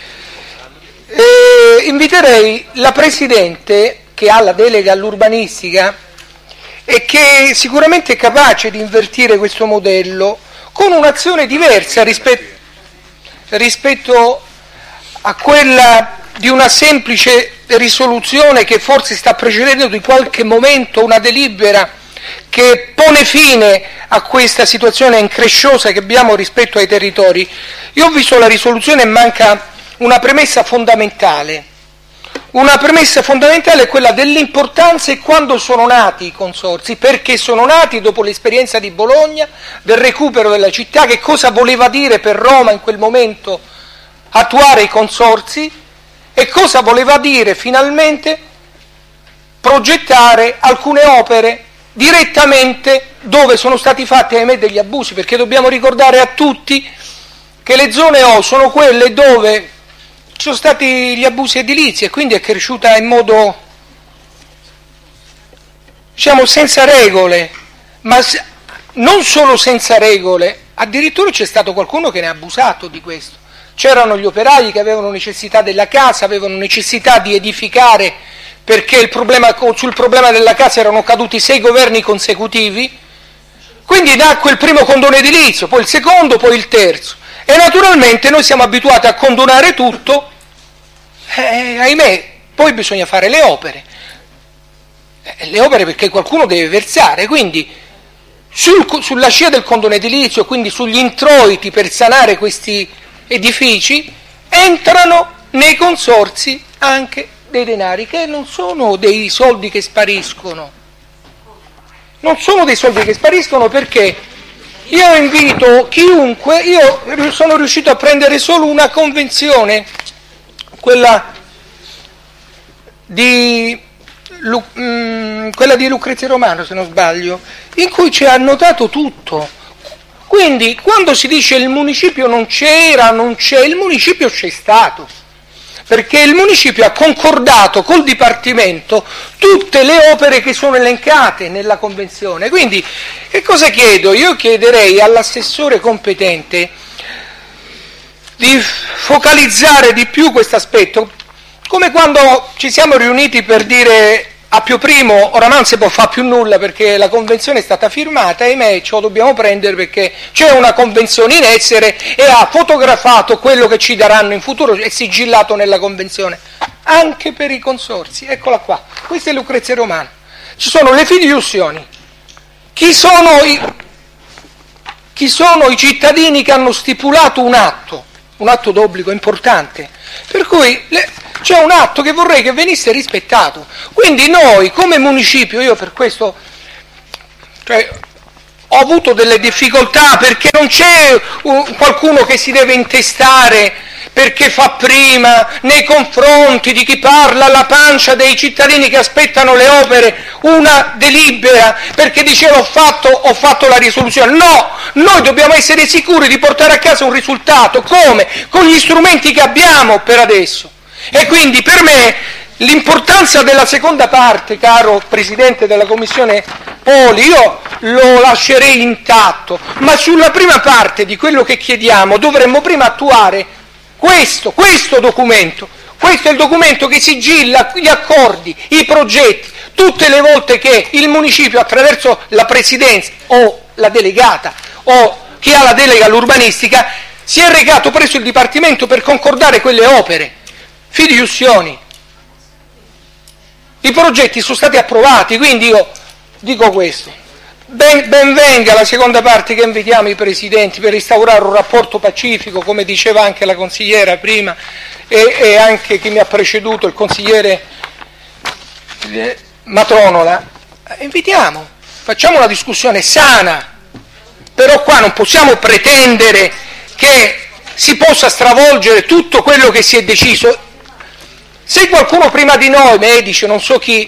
Inviterei la Presidente, che ha la delega all'urbanistica e che sicuramente è capace di invertire questo modello con un'azione diversa rispetto a quella di una semplice risoluzione che forse sta precedendo di qualche momento una delibera che pone fine a questa situazione incresciosa che abbiamo rispetto ai territori. Io ho visto la risoluzione e manca una premessa fondamentale. Una premessa fondamentale è quella dell'importanza e quando sono nati i consorzi, perché sono nati dopo l'esperienza di Bologna, del recupero della città, che cosa voleva dire per Roma in quel momento attuare i consorzi e cosa voleva dire finalmente progettare alcune opere direttamente dove sono stati fatti, ahimè, degli abusi, perché dobbiamo ricordare a tutti che le zone O sono quelle dove ci sono stati gli abusi edilizi e quindi è cresciuta in modo, diciamo, senza regole, ma non solo senza regole, addirittura c'è stato qualcuno che ne ha abusato di questo. C'erano gli operai che avevano necessità della casa, avevano necessità di edificare, perché sul problema della casa erano caduti 6 governi consecutivi, quindi nacque il primo condono edilizio, poi il secondo, poi il terzo, e naturalmente noi siamo abituati a condonare tutto, ahimè, poi bisogna fare le opere perché qualcuno deve versare, quindi sulla scia del condono edilizio, quindi sugli introiti per sanare questi edifici, entrano nei consorzi anche dei denari che non sono dei soldi che spariscono. Non sono dei soldi che spariscono, perché io invito chiunque, io sono riuscito a prendere solo una convenzione, quella di Lucrezia Romano, se non sbaglio, in cui c'è annotato tutto. Quindi quando si dice il municipio non c'era, non c'è, il municipio c'è stato, perché il municipio ha concordato col Dipartimento tutte le opere che sono elencate nella convenzione. Quindi che cosa chiedo? Io chiederei all'assessore competente di focalizzare di più questo aspetto, come quando ci siamo riuniti per dire a Pio I oramai non si può fare più nulla perché la convenzione è stata firmata, ahimè ce lo dobbiamo prendere perché c'è una convenzione in essere e ha fotografato quello che ci daranno in futuro, è sigillato nella convenzione, anche per i consorzi, eccola qua, questa è Lucrezia Romana, ci sono le fiduzioni, chi sono i cittadini che hanno stipulato un atto d'obbligo importante, per cui c'è un atto che vorrei che venisse rispettato, quindi noi come municipio, io per questo ho avuto delle difficoltà perché non c'è qualcuno che si deve intestare perché fa prima nei confronti di chi parla alla pancia dei cittadini che aspettano le opere una delibera perché diceva ho fatto la risoluzione. No, noi dobbiamo essere sicuri di portare a casa un risultato, come? Con gli strumenti che abbiamo per adesso. E quindi per me l'importanza della seconda parte, caro Presidente della Commissione Poli, io lo lascerei intatto, ma sulla prima parte di quello che chiediamo dovremmo prima attuare questo documento. Questo è il documento che sigilla gli accordi, i progetti, tutte le volte che il municipio attraverso la presidenza o la delegata o chi ha la delega all'urbanistica si è recato presso il Dipartimento per concordare quelle opere, fiduzioni. I progetti sono stati approvati, quindi io dico questo. Ben venga la seconda parte che invitiamo i presidenti per instaurare un rapporto pacifico, come diceva anche la consigliera prima e anche chi mi ha preceduto, il consigliere Matronola. Invitiamo, facciamo una discussione sana, però qua non possiamo pretendere che si possa stravolgere tutto quello che si è deciso. Se qualcuno prima di noi, medici, non so chi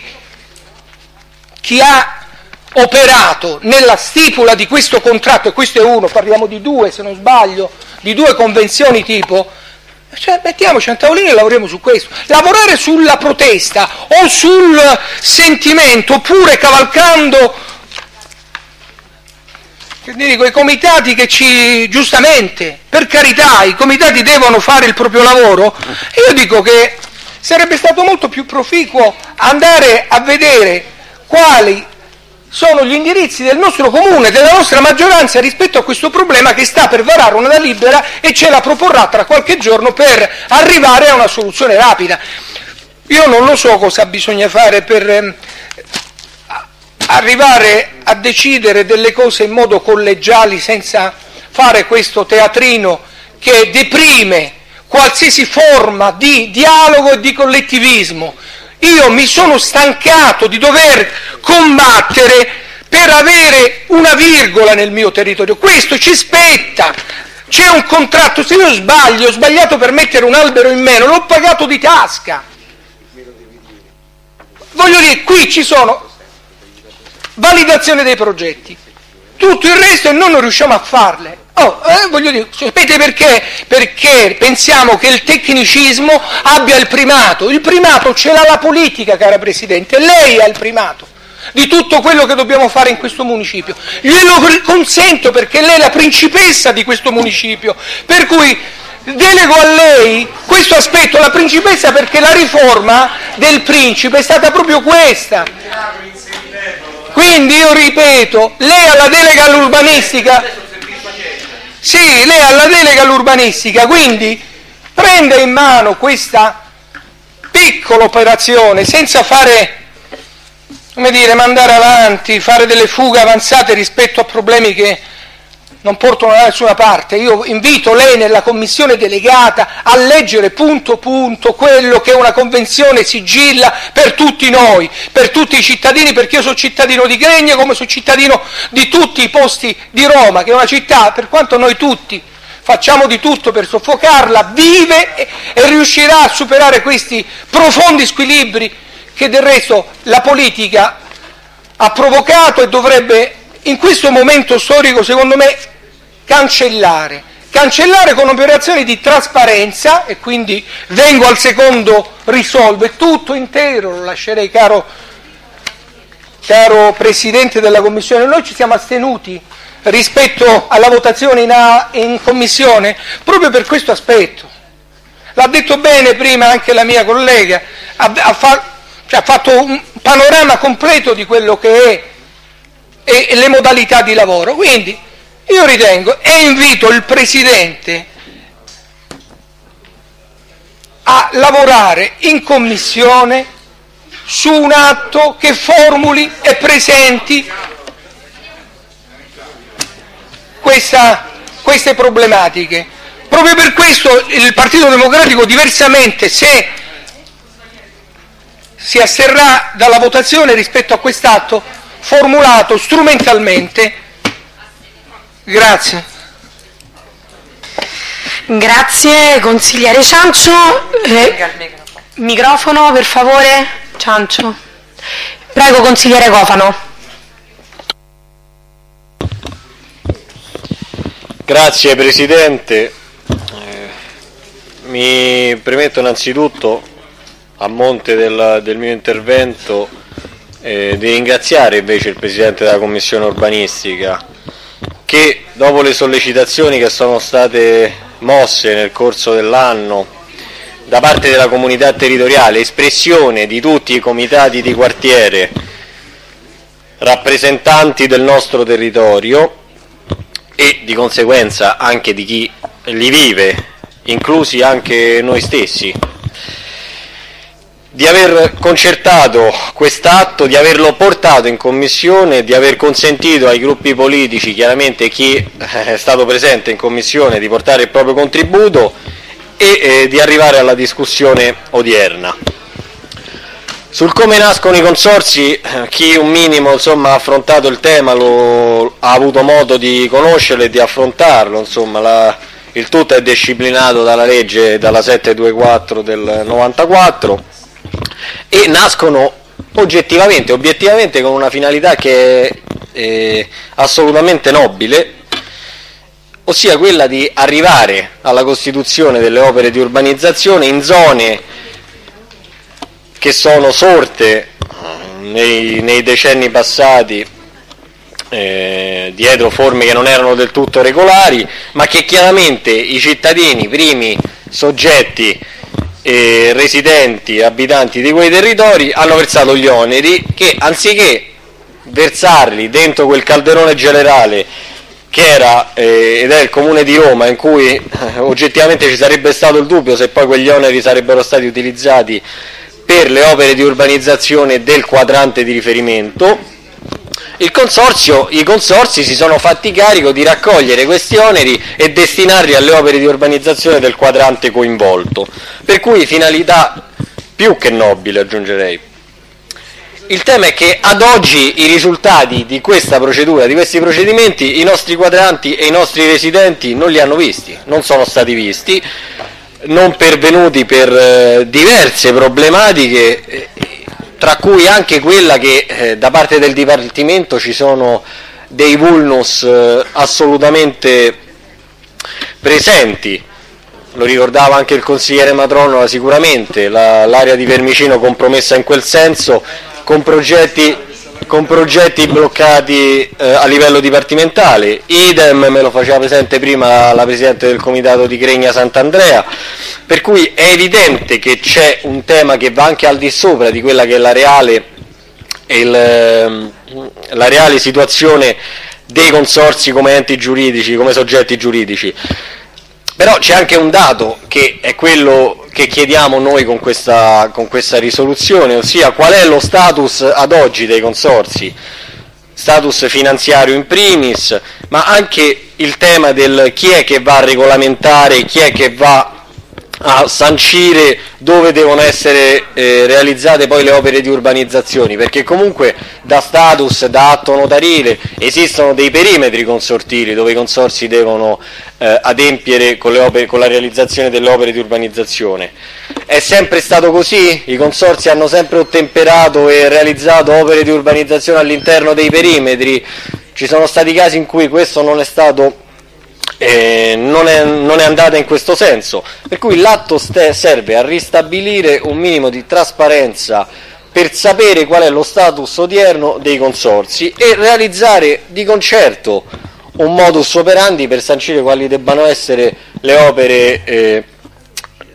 ha operato nella stipula di questo contratto, e questo è uno, parliamo di due se non sbaglio, di due convenzioni tipo, mettiamoci a tavolino e lavoriamo su questo. Lavorare sulla protesta o sul sentimento oppure cavalcando i comitati che giustamente, per carità, i comitati devono fare il proprio lavoro, io dico che sarebbe stato molto più proficuo andare a vedere quali sono gli indirizzi del nostro comune, della nostra maggioranza rispetto a questo problema che sta per varare una delibera e ce la proporrà tra qualche giorno per arrivare a una soluzione rapida. Io non lo so cosa bisogna fare per arrivare a decidere delle cose in modo collegiale senza fare questo teatrino che deprime qualsiasi forma di dialogo e di collettivismo. Io mi sono stancato di dover combattere per avere una virgola nel mio territorio, questo ci spetta, c'è un contratto, se io sbaglio, ho sbagliato per mettere un albero in meno, l'ho pagato di tasca. Voglio dire, qui ci sono validazione dei progetti, tutto il resto e noi non riusciamo a farle. Voglio dire, sapete perché? Perché pensiamo che il tecnicismo abbia il primato ce l'ha la politica, cara Presidente, lei ha il primato di tutto quello che dobbiamo fare in questo municipio, glielo consento perché lei è la principessa di questo municipio, per cui delego a lei questo aspetto, la principessa, perché la riforma del principe è stata proprio questa. Quindi io ripeto, lei ha la delega all'urbanistica. Sì, lei ha la delega all'urbanistica, quindi prenda in mano questa piccola operazione senza fare, mandare avanti, fare delle fughe avanzate rispetto a problemi che non portano da nessuna parte. Io invito lei nella commissione delegata a leggere punto punto quello che una convenzione sigilla per tutti noi, per tutti i cittadini, perché io sono cittadino di Gregna come sono cittadino di tutti i posti di Roma, che è una città, per quanto noi tutti facciamo di tutto per soffocarla, vive e riuscirà a superare questi profondi squilibri che del resto la politica ha provocato e dovrebbe in questo momento storico, secondo me, cancellare con operazioni di trasparenza. E quindi vengo al secondo risolve, tutto intero lo lascerei, caro Presidente della Commissione. Noi ci siamo astenuti rispetto alla votazione in Commissione proprio per questo aspetto. l'ha detto bene prima anche la mia collega, ha fatto un panorama completo di quello che è e le modalità di lavoro. Quindi io ritengo e invito il Presidente a lavorare in commissione su un atto che formuli e presenti queste problematiche. Proprio per questo il Partito Democratico, diversamente, se si asterrà dalla votazione rispetto a quest'atto formulato strumentalmente. Grazie. Grazie consigliere Ciancio. Microfono per favore, Ciancio. Prego consigliere Cofano. Grazie Presidente. Mi permetto innanzitutto, a monte del mio intervento, di ringraziare invece il Presidente della Commissione Urbanistica, che dopo le sollecitazioni che sono state mosse nel corso dell'anno da parte della comunità territoriale, espressione di tutti i comitati di quartiere rappresentanti del nostro territorio e di conseguenza anche di chi li vive, inclusi anche noi stessi, di aver concertato quest'atto, di averlo portato in commissione, di aver consentito ai gruppi politici, chiaramente chi è stato presente in commissione, di portare il proprio contributo e di arrivare alla discussione odierna. Sul come nascono i consorzi, chi un minimo ha affrontato il tema ha avuto modo di conoscerlo e di affrontarlo, il tutto è disciplinato dalla legge, dalla 724 del 94, e nascono obiettivamente con una finalità che è assolutamente nobile, ossia quella di arrivare alla costituzione delle opere di urbanizzazione in zone che sono sorte nei decenni passati dietro forme che non erano del tutto regolari, ma che chiaramente i cittadini, primi soggetti residenti, abitanti di quei territori, hanno versato gli oneri che, anziché versarli dentro quel calderone generale che era ed è il Comune di Roma, in cui oggettivamente ci sarebbe stato il dubbio se poi quegli oneri sarebbero stati utilizzati per le opere di urbanizzazione del quadrante di riferimento, i consorzi si sono fatti carico di raccogliere questi oneri e destinarli alle opere di urbanizzazione del quadrante coinvolto, per cui finalità più che nobile, aggiungerei. Il tema è che ad oggi i risultati di questa procedura, di questi procedimenti, i nostri quadranti e i nostri residenti non li hanno visti, non sono stati visti, non pervenuti per diverse problematiche, tra cui anche quella che da parte del Dipartimento ci sono dei vulnus assolutamente presenti. Lo ricordava anche il consigliere Matronola sicuramente, l'area di Vermicino compromessa in quel senso, con progetti bloccati a livello dipartimentale. Idem, me lo faceva presente prima la Presidente del Comitato di Cregna Sant'Andrea, per cui è evidente che c'è un tema che va anche al di sopra di quella che è la reale situazione dei consorzi come enti giuridici, come soggetti giuridici. Però c'è anche un dato che è quello che chiediamo noi con questa risoluzione, ossia qual è lo status ad oggi dei consorzi, status finanziario in primis, ma anche il tema del chi è che va a regolamentare, chi è che va a sancire dove devono essere realizzate poi le opere di urbanizzazione, perché comunque da status, da atto notarile esistono dei perimetri consortili dove i consorzi devono adempiere con la realizzazione delle opere di urbanizzazione. È sempre stato così? I consorzi hanno sempre ottemperato e realizzato opere di urbanizzazione all'interno dei perimetri? Ci sono stati casi in cui questo non è stato non è andata in questo senso, per cui l'atto serve a ristabilire un minimo di trasparenza per sapere qual è lo status odierno dei consorzi e realizzare di concerto un modus operandi per sancire quali debbano essere le opere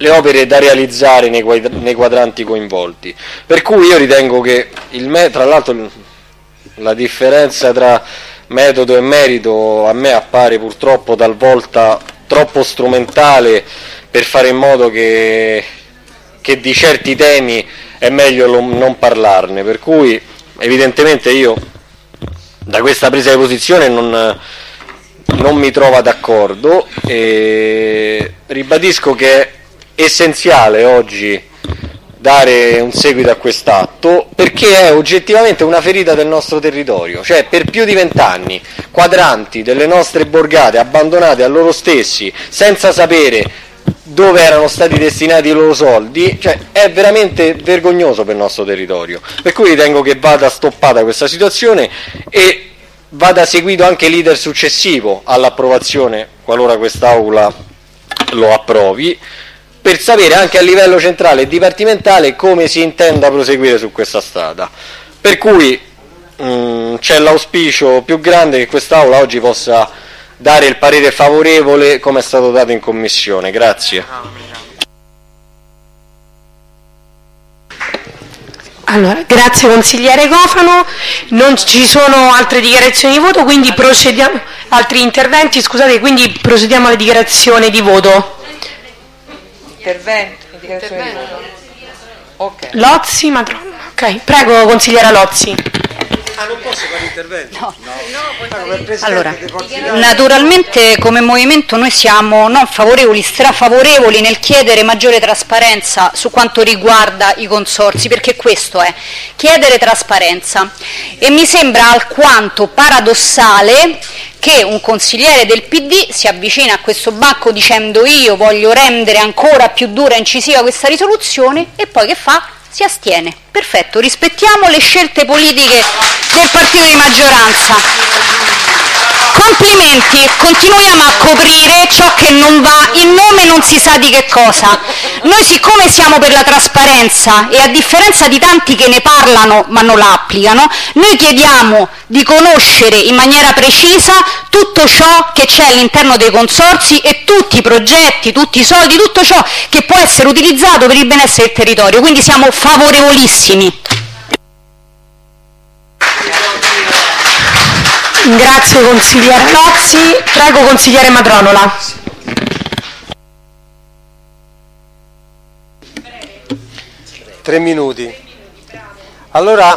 le opere da realizzare nei quadranti coinvolti. Per cui io ritengo che tra l'altro la differenza tra metodo e merito a me appare purtroppo talvolta troppo strumentale per fare in modo che di certi temi è meglio non parlarne, per cui evidentemente io da questa presa di posizione non mi trovo d'accordo e ribadisco che è essenziale oggi dare un seguito a quest'atto perché è oggettivamente una ferita del nostro territorio, cioè per più di 20 anni quadranti delle nostre borgate abbandonate a loro stessi senza sapere dove erano stati destinati i loro soldi, cioè è veramente vergognoso per il nostro territorio, per cui ritengo che vada stoppata questa situazione e vada seguito anche l'iter successivo all'approvazione, qualora quest'Aula lo approvi, per sapere anche a livello centrale e dipartimentale come si intenda proseguire su questa strada. Per cui c'è l'auspicio più grande che quest'Aula oggi possa dare il parere favorevole come è stato dato in Commissione. Grazie. Allora, grazie consigliere Cofano, non ci sono altre dichiarazioni di voto, quindi procediamo, altri interventi, scusate, quindi procediamo alla dichiarazione di voto. Intervento. Okay. Lozzi, Madrona. Ok, prego consigliera Lozzi. Non posso fare intervento? No. Allora, naturalmente come movimento noi siamo non favorevoli, strafavorevoli nel chiedere maggiore trasparenza su quanto riguarda i consorzi, perché questo è chiedere trasparenza e mi sembra alquanto paradossale che un consigliere del PD si avvicina a questo banco dicendo io voglio rendere ancora più dura e incisiva questa risoluzione e poi che fa? Si astiene. Perfetto, rispettiamo le scelte politiche del partito di maggioranza. Complimenti, continuiamo a coprire ciò che non va in nome non si sa di che cosa. Noi siccome siamo per la trasparenza e a differenza di tanti che ne parlano ma non la applicano, noi chiediamo di conoscere in maniera precisa tutto ciò che c'è all'interno dei consorzi e tutti i progetti, tutti i soldi, tutto ciò che può essere utilizzato per il benessere del territorio, quindi siamo favorevolissimi. Grazie consigliere Lozzi, prego consigliere Madronola. Tre minuti. Allora,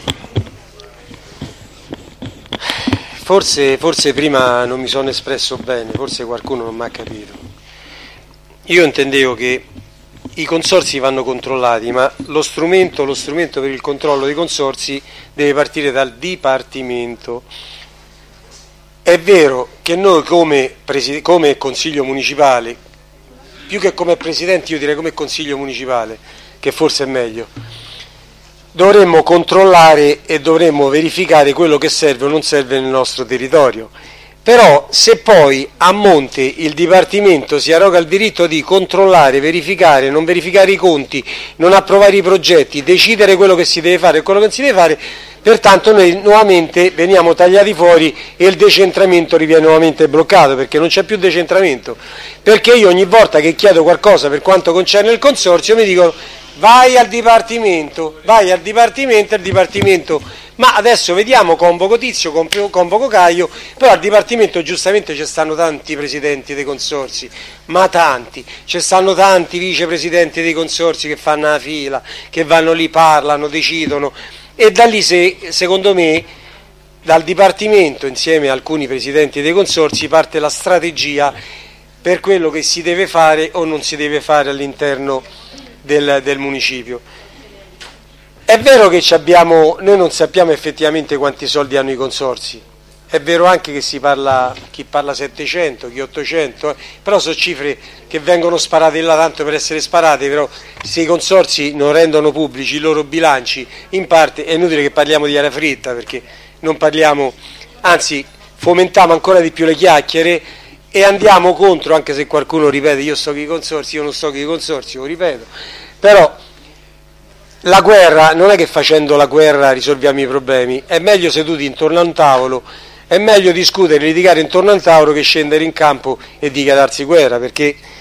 forse prima non mi sono espresso bene, forse qualcuno non mi ha capito. Io intendevo che i consorzi vanno controllati, ma lo strumento per il controllo dei consorzi deve partire dal Dipartimento. È vero che noi come Consiglio Municipale, più che come Presidente io direi come Consiglio Municipale, che forse è meglio, dovremmo controllare e dovremmo verificare quello che serve o non serve nel nostro territorio. Però se poi a monte il Dipartimento si arroga il diritto di controllare, verificare, non verificare i conti, non approvare i progetti, decidere quello che si deve fare e quello che non si deve fare, pertanto noi nuovamente veniamo tagliati fuori e il decentramento riviene nuovamente bloccato, perché non c'è più decentramento. Perché io ogni volta che chiedo qualcosa per quanto concerne il consorzio mi dicono vai al Dipartimento, il Dipartimento, ma adesso vediamo, convoco Tizio, convoco Caio, però al Dipartimento giustamente ci stanno tanti presidenti dei consorzi, ma tanti, ci stanno tanti vicepresidenti dei consorzi che fanno la fila, che vanno lì, parlano, decidono, e da lì secondo me dal Dipartimento insieme a alcuni presidenti dei consorzi parte la strategia per quello che si deve fare o non si deve fare all'interno del municipio. È vero che noi non sappiamo effettivamente quanti soldi hanno i consorzi, è vero anche che chi parla 700, chi 800, però sono cifre che vengono sparate là tanto per essere sparate, però se i consorzi non rendono pubblici i loro bilanci, in parte è inutile che parliamo di aria fritta, perché non parliamo, anzi fomentiamo ancora di più le chiacchiere e andiamo contro, anche se qualcuno ripete io sto con i consorzi, io non sto con i consorzi, lo ripeto, però la guerra non è che facendo la guerra risolviamo i problemi, è meglio seduti intorno a un tavolo, è meglio discutere, litigare intorno a un tavolo che scendere in campo e dichiararsi guerra, perché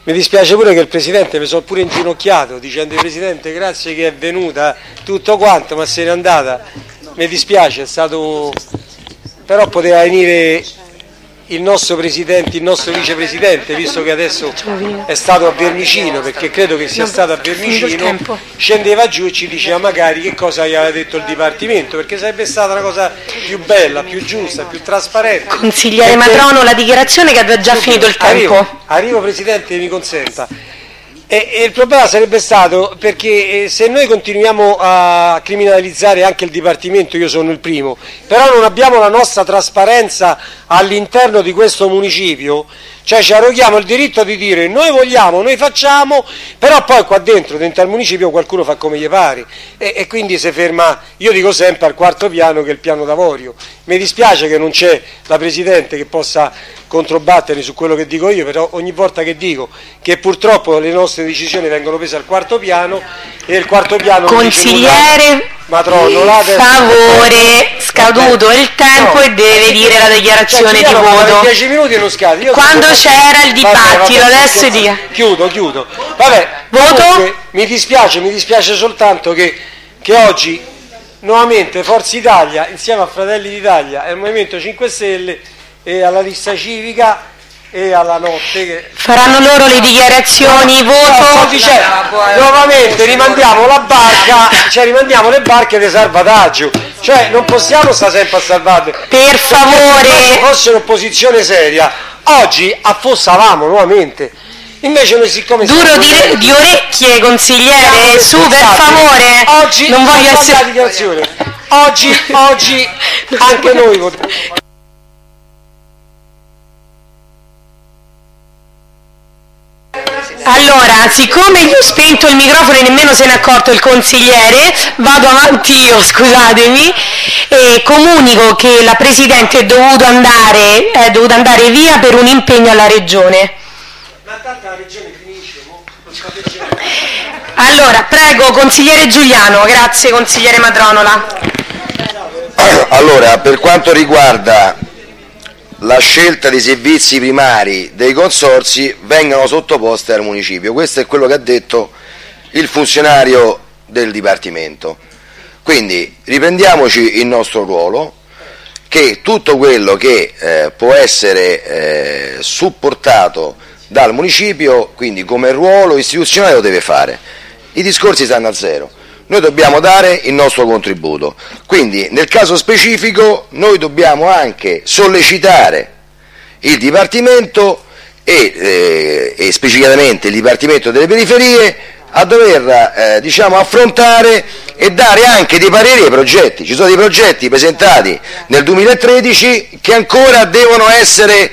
Mi dispiace pure che il Presidente mi sono pure inginocchiato dicendo: Presidente, grazie che è venuta, tutto quanto, ma se n'è andata. Mi dispiace, è stato... però poteva venire il nostro Presidente, il nostro Vicepresidente, visto che adesso è stato a Vermicino, perché credo che sia stato a Vermicino, scendeva giù e ci diceva magari che cosa gli aveva detto il Dipartimento, perché sarebbe stata una cosa più bella, più giusta, più trasparente. Consigliere Matrono, la dichiarazione che aveva già finito il tempo. Arrivo Presidente, mi consenta. E il problema sarebbe stato, perché se noi continuiamo a criminalizzare anche il Dipartimento, io sono il primo, però non abbiamo la nostra trasparenza all'interno di questo municipio, cioè ci arroghiamo il diritto di dire noi vogliamo, noi facciamo, però poi qua dentro al municipio qualcuno fa come gli pare e quindi si ferma, io dico sempre, al quarto piano, che è il piano d'avorio. Mi dispiace che non c'è la Presidente che possa controbattermi su quello che dico io, però ogni volta che dico che purtroppo le nostre decisioni vengono prese al quarto piano e il quarto piano... Consigliere, favore, scaduto il tempo e deve dire la dichiarazione di voto. 10 minuti non scade. Quando c'era il dibattito, adesso dica. Chiudo. Vabbè, voto? Comunque, mi dispiace soltanto che oggi nuovamente Forza Italia insieme a Fratelli d'Italia e al Movimento 5 Stelle e alla lista civica e alla notte che... faranno loro le dichiarazioni, voto. Nuovamente rimandiamo la barca, cioè rimandiamo le barche di salvataggio, cioè non possiamo stare sempre a salvarle. Per favore, se fosse un'opposizione seria oggi affossavamo nuovamente, invece noi siccome duro di orecchie, consigliere, su, per favore, oggi non voglio essere la dichiarazione. Oggi anche noi votiamo. Allora, siccome gli ho spento il microfono e nemmeno se n'è accorto il consigliere, vado avanti io, scusatemi, e comunico che la Presidente è dovuta andare via per un impegno alla Regione. Ma tanto la Regione finisce, Allora, prego, consigliere Giuliano, grazie consigliere Matronola. Allora, per quanto riguarda la scelta dei servizi primari dei consorzi, vengono sottoposti al municipio. Questo è quello che ha detto il funzionario del Dipartimento. Quindi riprendiamoci il nostro ruolo, che tutto quello che può essere supportato dal municipio, quindi come ruolo istituzionale, lo deve fare. I discorsi stanno a zero. Noi dobbiamo dare il nostro contributo, quindi nel caso specifico noi dobbiamo anche sollecitare il Dipartimento e specificatamente il Dipartimento delle Periferie a dover affrontare e dare anche dei pareri ai progetti. Ci sono dei progetti presentati nel 2013 che ancora devono essere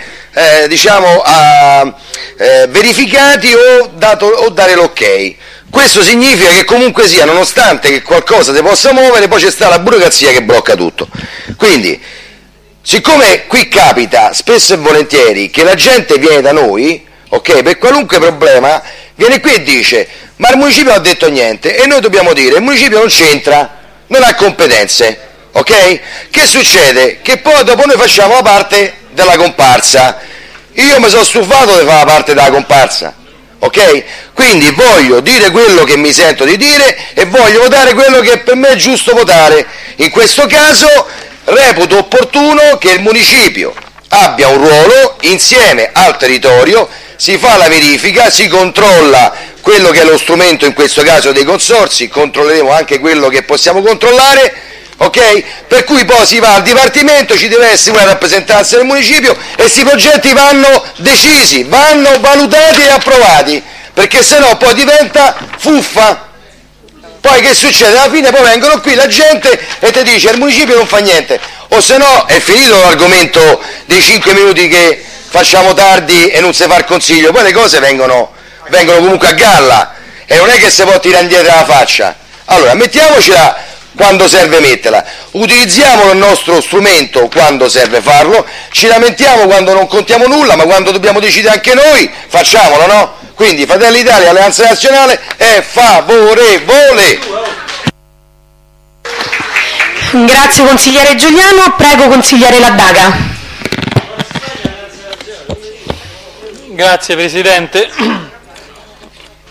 verificati o dare l'ok. Questo significa che comunque sia, nonostante che qualcosa si possa muovere, poi c'è sta la burocrazia che blocca tutto. Quindi, siccome qui capita spesso e volentieri che la gente viene da noi, ok, per qualunque problema, viene qui e dice: ma il municipio non ha detto niente, e noi dobbiamo dire: il municipio non c'entra, non ha competenze, ok? Che succede? Che poi dopo noi facciamo la parte della comparsa. Io mi sono stufato di fare la parte della comparsa. Ok? Quindi voglio dire quello che mi sento di dire e voglio votare quello che per me è giusto votare. In questo caso reputo opportuno che il municipio abbia un ruolo insieme al territorio, si fa la verifica, si controlla quello che è lo strumento, in questo caso dei consorzi, controlleremo anche quello che possiamo controllare, ok? Per cui poi si va al Dipartimento, ci deve essere una rappresentanza del municipio e questi progetti vanno decisi, vanno valutati e approvati, perché sennò poi diventa fuffa. Poi che succede? Alla fine poi vengono qui la gente e ti dice: il municipio non fa niente, o se no è finito l'argomento dei 5 minuti che facciamo tardi e non si fa il consiglio, poi le cose vengono comunque a galla e non è che si può tirare indietro la faccia. Allora mettiamocela quando serve metterla, utilizziamo il nostro strumento quando serve farlo, ci lamentiamo quando non contiamo nulla, ma quando dobbiamo decidere anche noi facciamolo, no? Quindi Fratelli d'Italia, Alleanza Nazionale è favorevole. Grazie consigliere Giuliano, prego consigliere Laddaga. Grazie Presidente.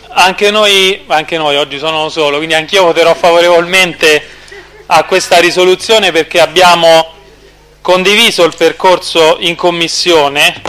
anche noi oggi sono solo, quindi anch'io voterò favorevolmente a questa risoluzione perché abbiamo condiviso il percorso in commissione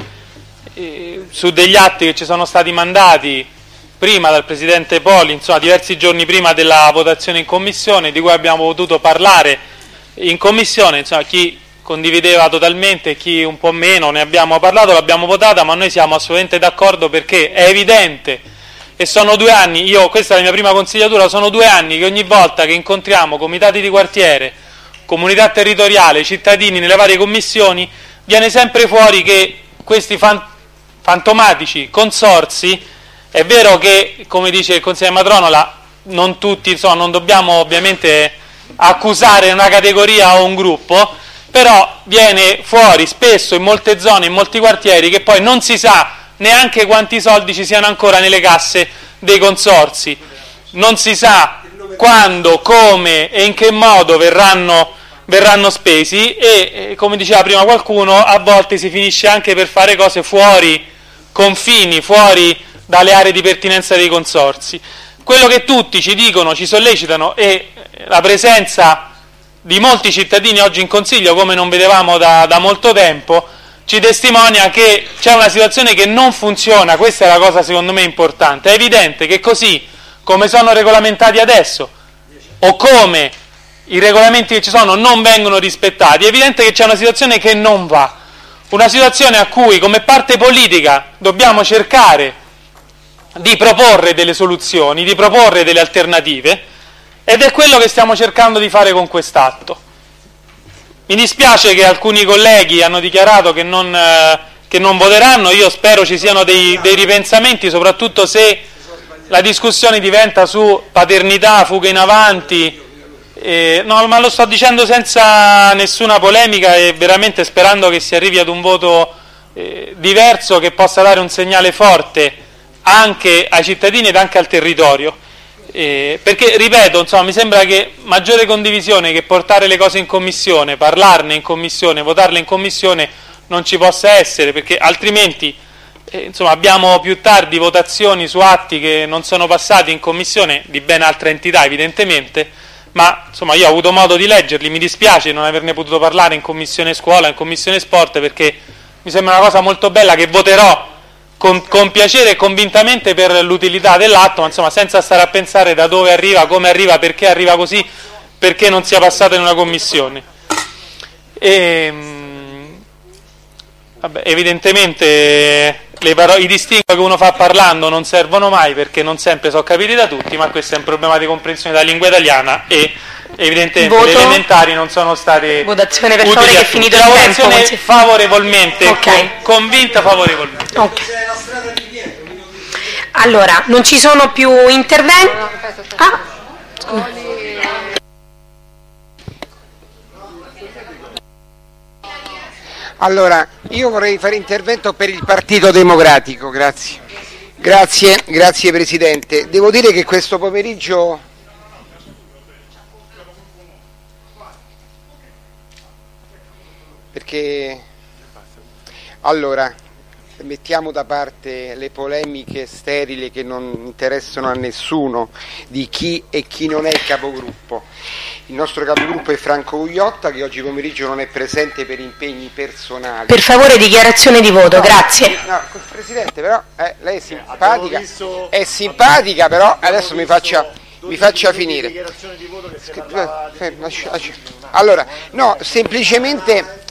su degli atti che ci sono stati mandati prima dal Presidente Poli, insomma diversi giorni prima della votazione in commissione, di cui abbiamo potuto parlare in commissione, insomma chi condivideva totalmente, chi un po' meno, ne abbiamo parlato, l'abbiamo votata, ma noi siamo assolutamente d'accordo perché è evidente, e sono 2 anni, questa è la mia prima consigliatura, sono 2 anni che ogni volta che incontriamo comitati di quartiere, comunità territoriale, cittadini nelle varie commissioni, viene sempre fuori che questi fantomatici consorzi, è vero che, come dice il consigliere Matronola, non tutti, insomma, non dobbiamo ovviamente accusare una categoria o un gruppo, però viene fuori spesso in molte zone, in molti quartieri, che poi non si sa neanche quanti soldi ci siano ancora nelle casse dei consorzi, non si sa quando, come e in che modo verranno spesi e, come diceva prima qualcuno, a volte si finisce anche per fare cose fuori confini, fuori dalle aree di pertinenza dei consorzi. Quello che tutti ci dicono, ci sollecitano, e la presenza di molti cittadini oggi in Consiglio, come non vedevamo da molto tempo, ci testimonia che c'è una situazione che non funziona. Questa è la cosa secondo me importante. È evidente che così come sono regolamentati adesso o come i regolamenti che ci sono non vengono rispettati, è evidente che c'è una situazione che non va, una situazione a cui come parte politica dobbiamo cercare di proporre delle soluzioni, di proporre delle alternative, ed è quello che stiamo cercando di fare con quest'atto. Mi dispiace che alcuni colleghi hanno dichiarato che non voteranno, io spero ci siano dei ripensamenti, soprattutto se la discussione diventa su paternità, fuga in avanti, no, ma lo sto dicendo senza nessuna polemica e veramente sperando che si arrivi ad un voto diverso che possa dare un segnale forte anche ai cittadini ed anche al territorio, perché ripeto, insomma, mi sembra che maggiore condivisione che portare le cose in commissione, parlarne in commissione, votarle in commissione non ci possa essere, perché altrimenti insomma, abbiamo più tardi votazioni su atti che non sono passati in commissione di ben altra entità evidentemente, ma insomma io ho avuto modo di leggerli, mi dispiace non averne potuto parlare in commissione scuola, in commissione sport, perché mi sembra una cosa molto bella che voterò con piacere e convintamente per l'utilità dell'atto, ma insomma senza stare a pensare da dove arriva, come arriva, perché arriva così, perché non sia passato in una commissione. Vabbè, evidentemente i distinguo che uno fa parlando non servono mai, perché non sempre sono capiti da tutti, ma questo è un problema di comprensione della lingua italiana e evidentemente le elementari non sono state votazione per utili favore, che è finito il tempo. Votazione favorevolmente, okay. Convinta favorevolmente. Okay. Allora, non ci sono più interventi? Allora, io vorrei fare intervento per il Partito Democratico, grazie. Grazie Presidente. Devo dire che questo pomeriggio perché allora mettiamo da parte le polemiche sterili che non interessano a nessuno di chi e chi non è il capogruppo. Il nostro capogruppo è Franco Gugliotta, che oggi pomeriggio non è presente per impegni personali. Per favore, dichiarazione di voto, grazie. No, Presidente, però lei è simpatica, però adesso mi faccia finire. Allora, no, semplicemente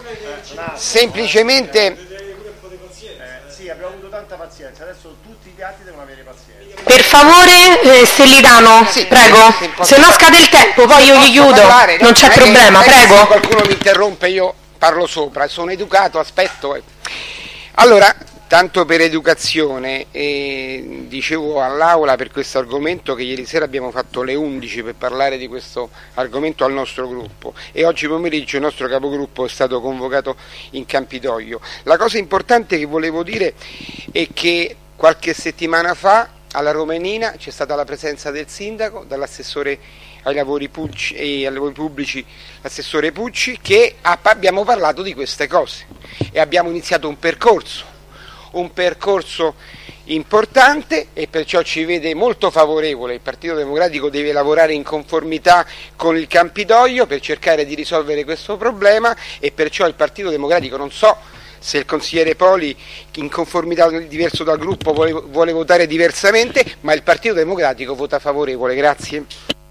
sì, abbiamo avuto tanta pazienza, adesso tutti gli altri devono avere pazienza. Per favore, Stellitano, sì, prego, se no scade il tempo, poi io gli chiudo, parlare, non c'è problema, prego. Se qualcuno mi interrompe io parlo sopra, sono educato, aspetto. Allora, tanto per educazione, dicevo all'Aula per questo argomento che ieri sera abbiamo fatto le 11 per parlare di questo argomento al nostro gruppo e oggi pomeriggio il nostro capogruppo è stato convocato in Campidoglio. La cosa importante che volevo dire è che qualche settimana fa alla Romanina c'è stata la presenza del sindaco, dall'assessore ai lavori pubblici, l'assessore Pucci, che abbiamo parlato di queste cose e abbiamo iniziato un percorso importante e perciò ci vede molto favorevole. Il Partito Democratico deve lavorare in conformità con il Campidoglio per cercare di risolvere questo problema e perciò il Partito Democratico, non so se il consigliere Poli in conformità diverso dal gruppo vuole votare diversamente, ma il Partito Democratico vota favorevole. Grazie.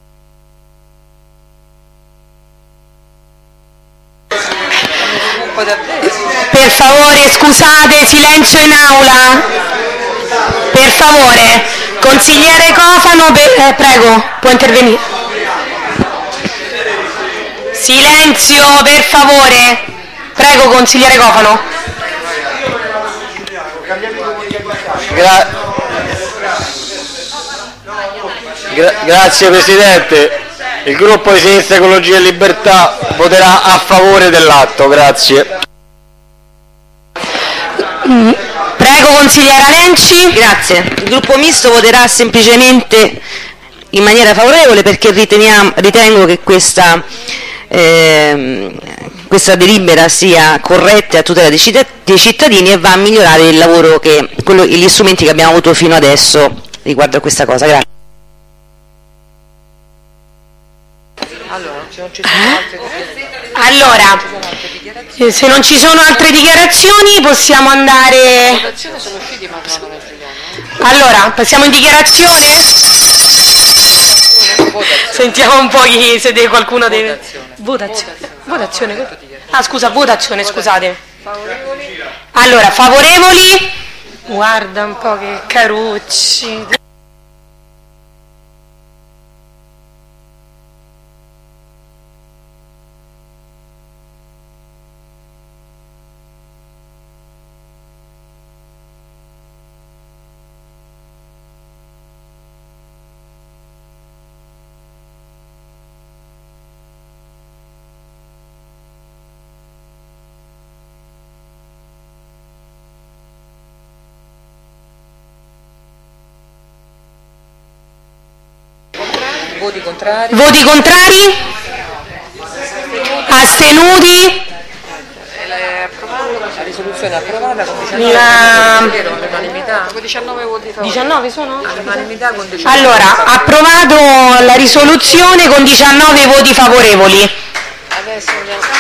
Per favore, scusate, silenzio in aula. Per favore, consigliere Cofano, prego, può intervenire. Silenzio, per favore. Prego, consigliere Cofano. Grazie Presidente. Il gruppo di Sinistra Ecologia e Libertà voterà a favore dell'atto, grazie. Prego, consigliera Lenci. Grazie. Il gruppo misto voterà semplicemente in maniera favorevole perché ritengo che questa delibera sia corretta a tutela dei cittadini e va a migliorare il lavoro gli strumenti che abbiamo avuto fino adesso riguardo a questa cosa. Grazie. Allora, se non ci sono altre dichiarazioni possiamo andare. Allora, passiamo in dichiarazione? Sentiamo un po' se qualcuno deve. Votazione. Ah, scusa, votazione, scusate. Allora, favorevoli? Guarda un po' che carucci. Voti contrari? Voti contrari? Astenuti? La risoluzione è approvata con 19 voti favorevoli. 19 sono? All'unanimità con 19. Allora, approvato la risoluzione con 19 voti favorevoli. Adesso andiamo.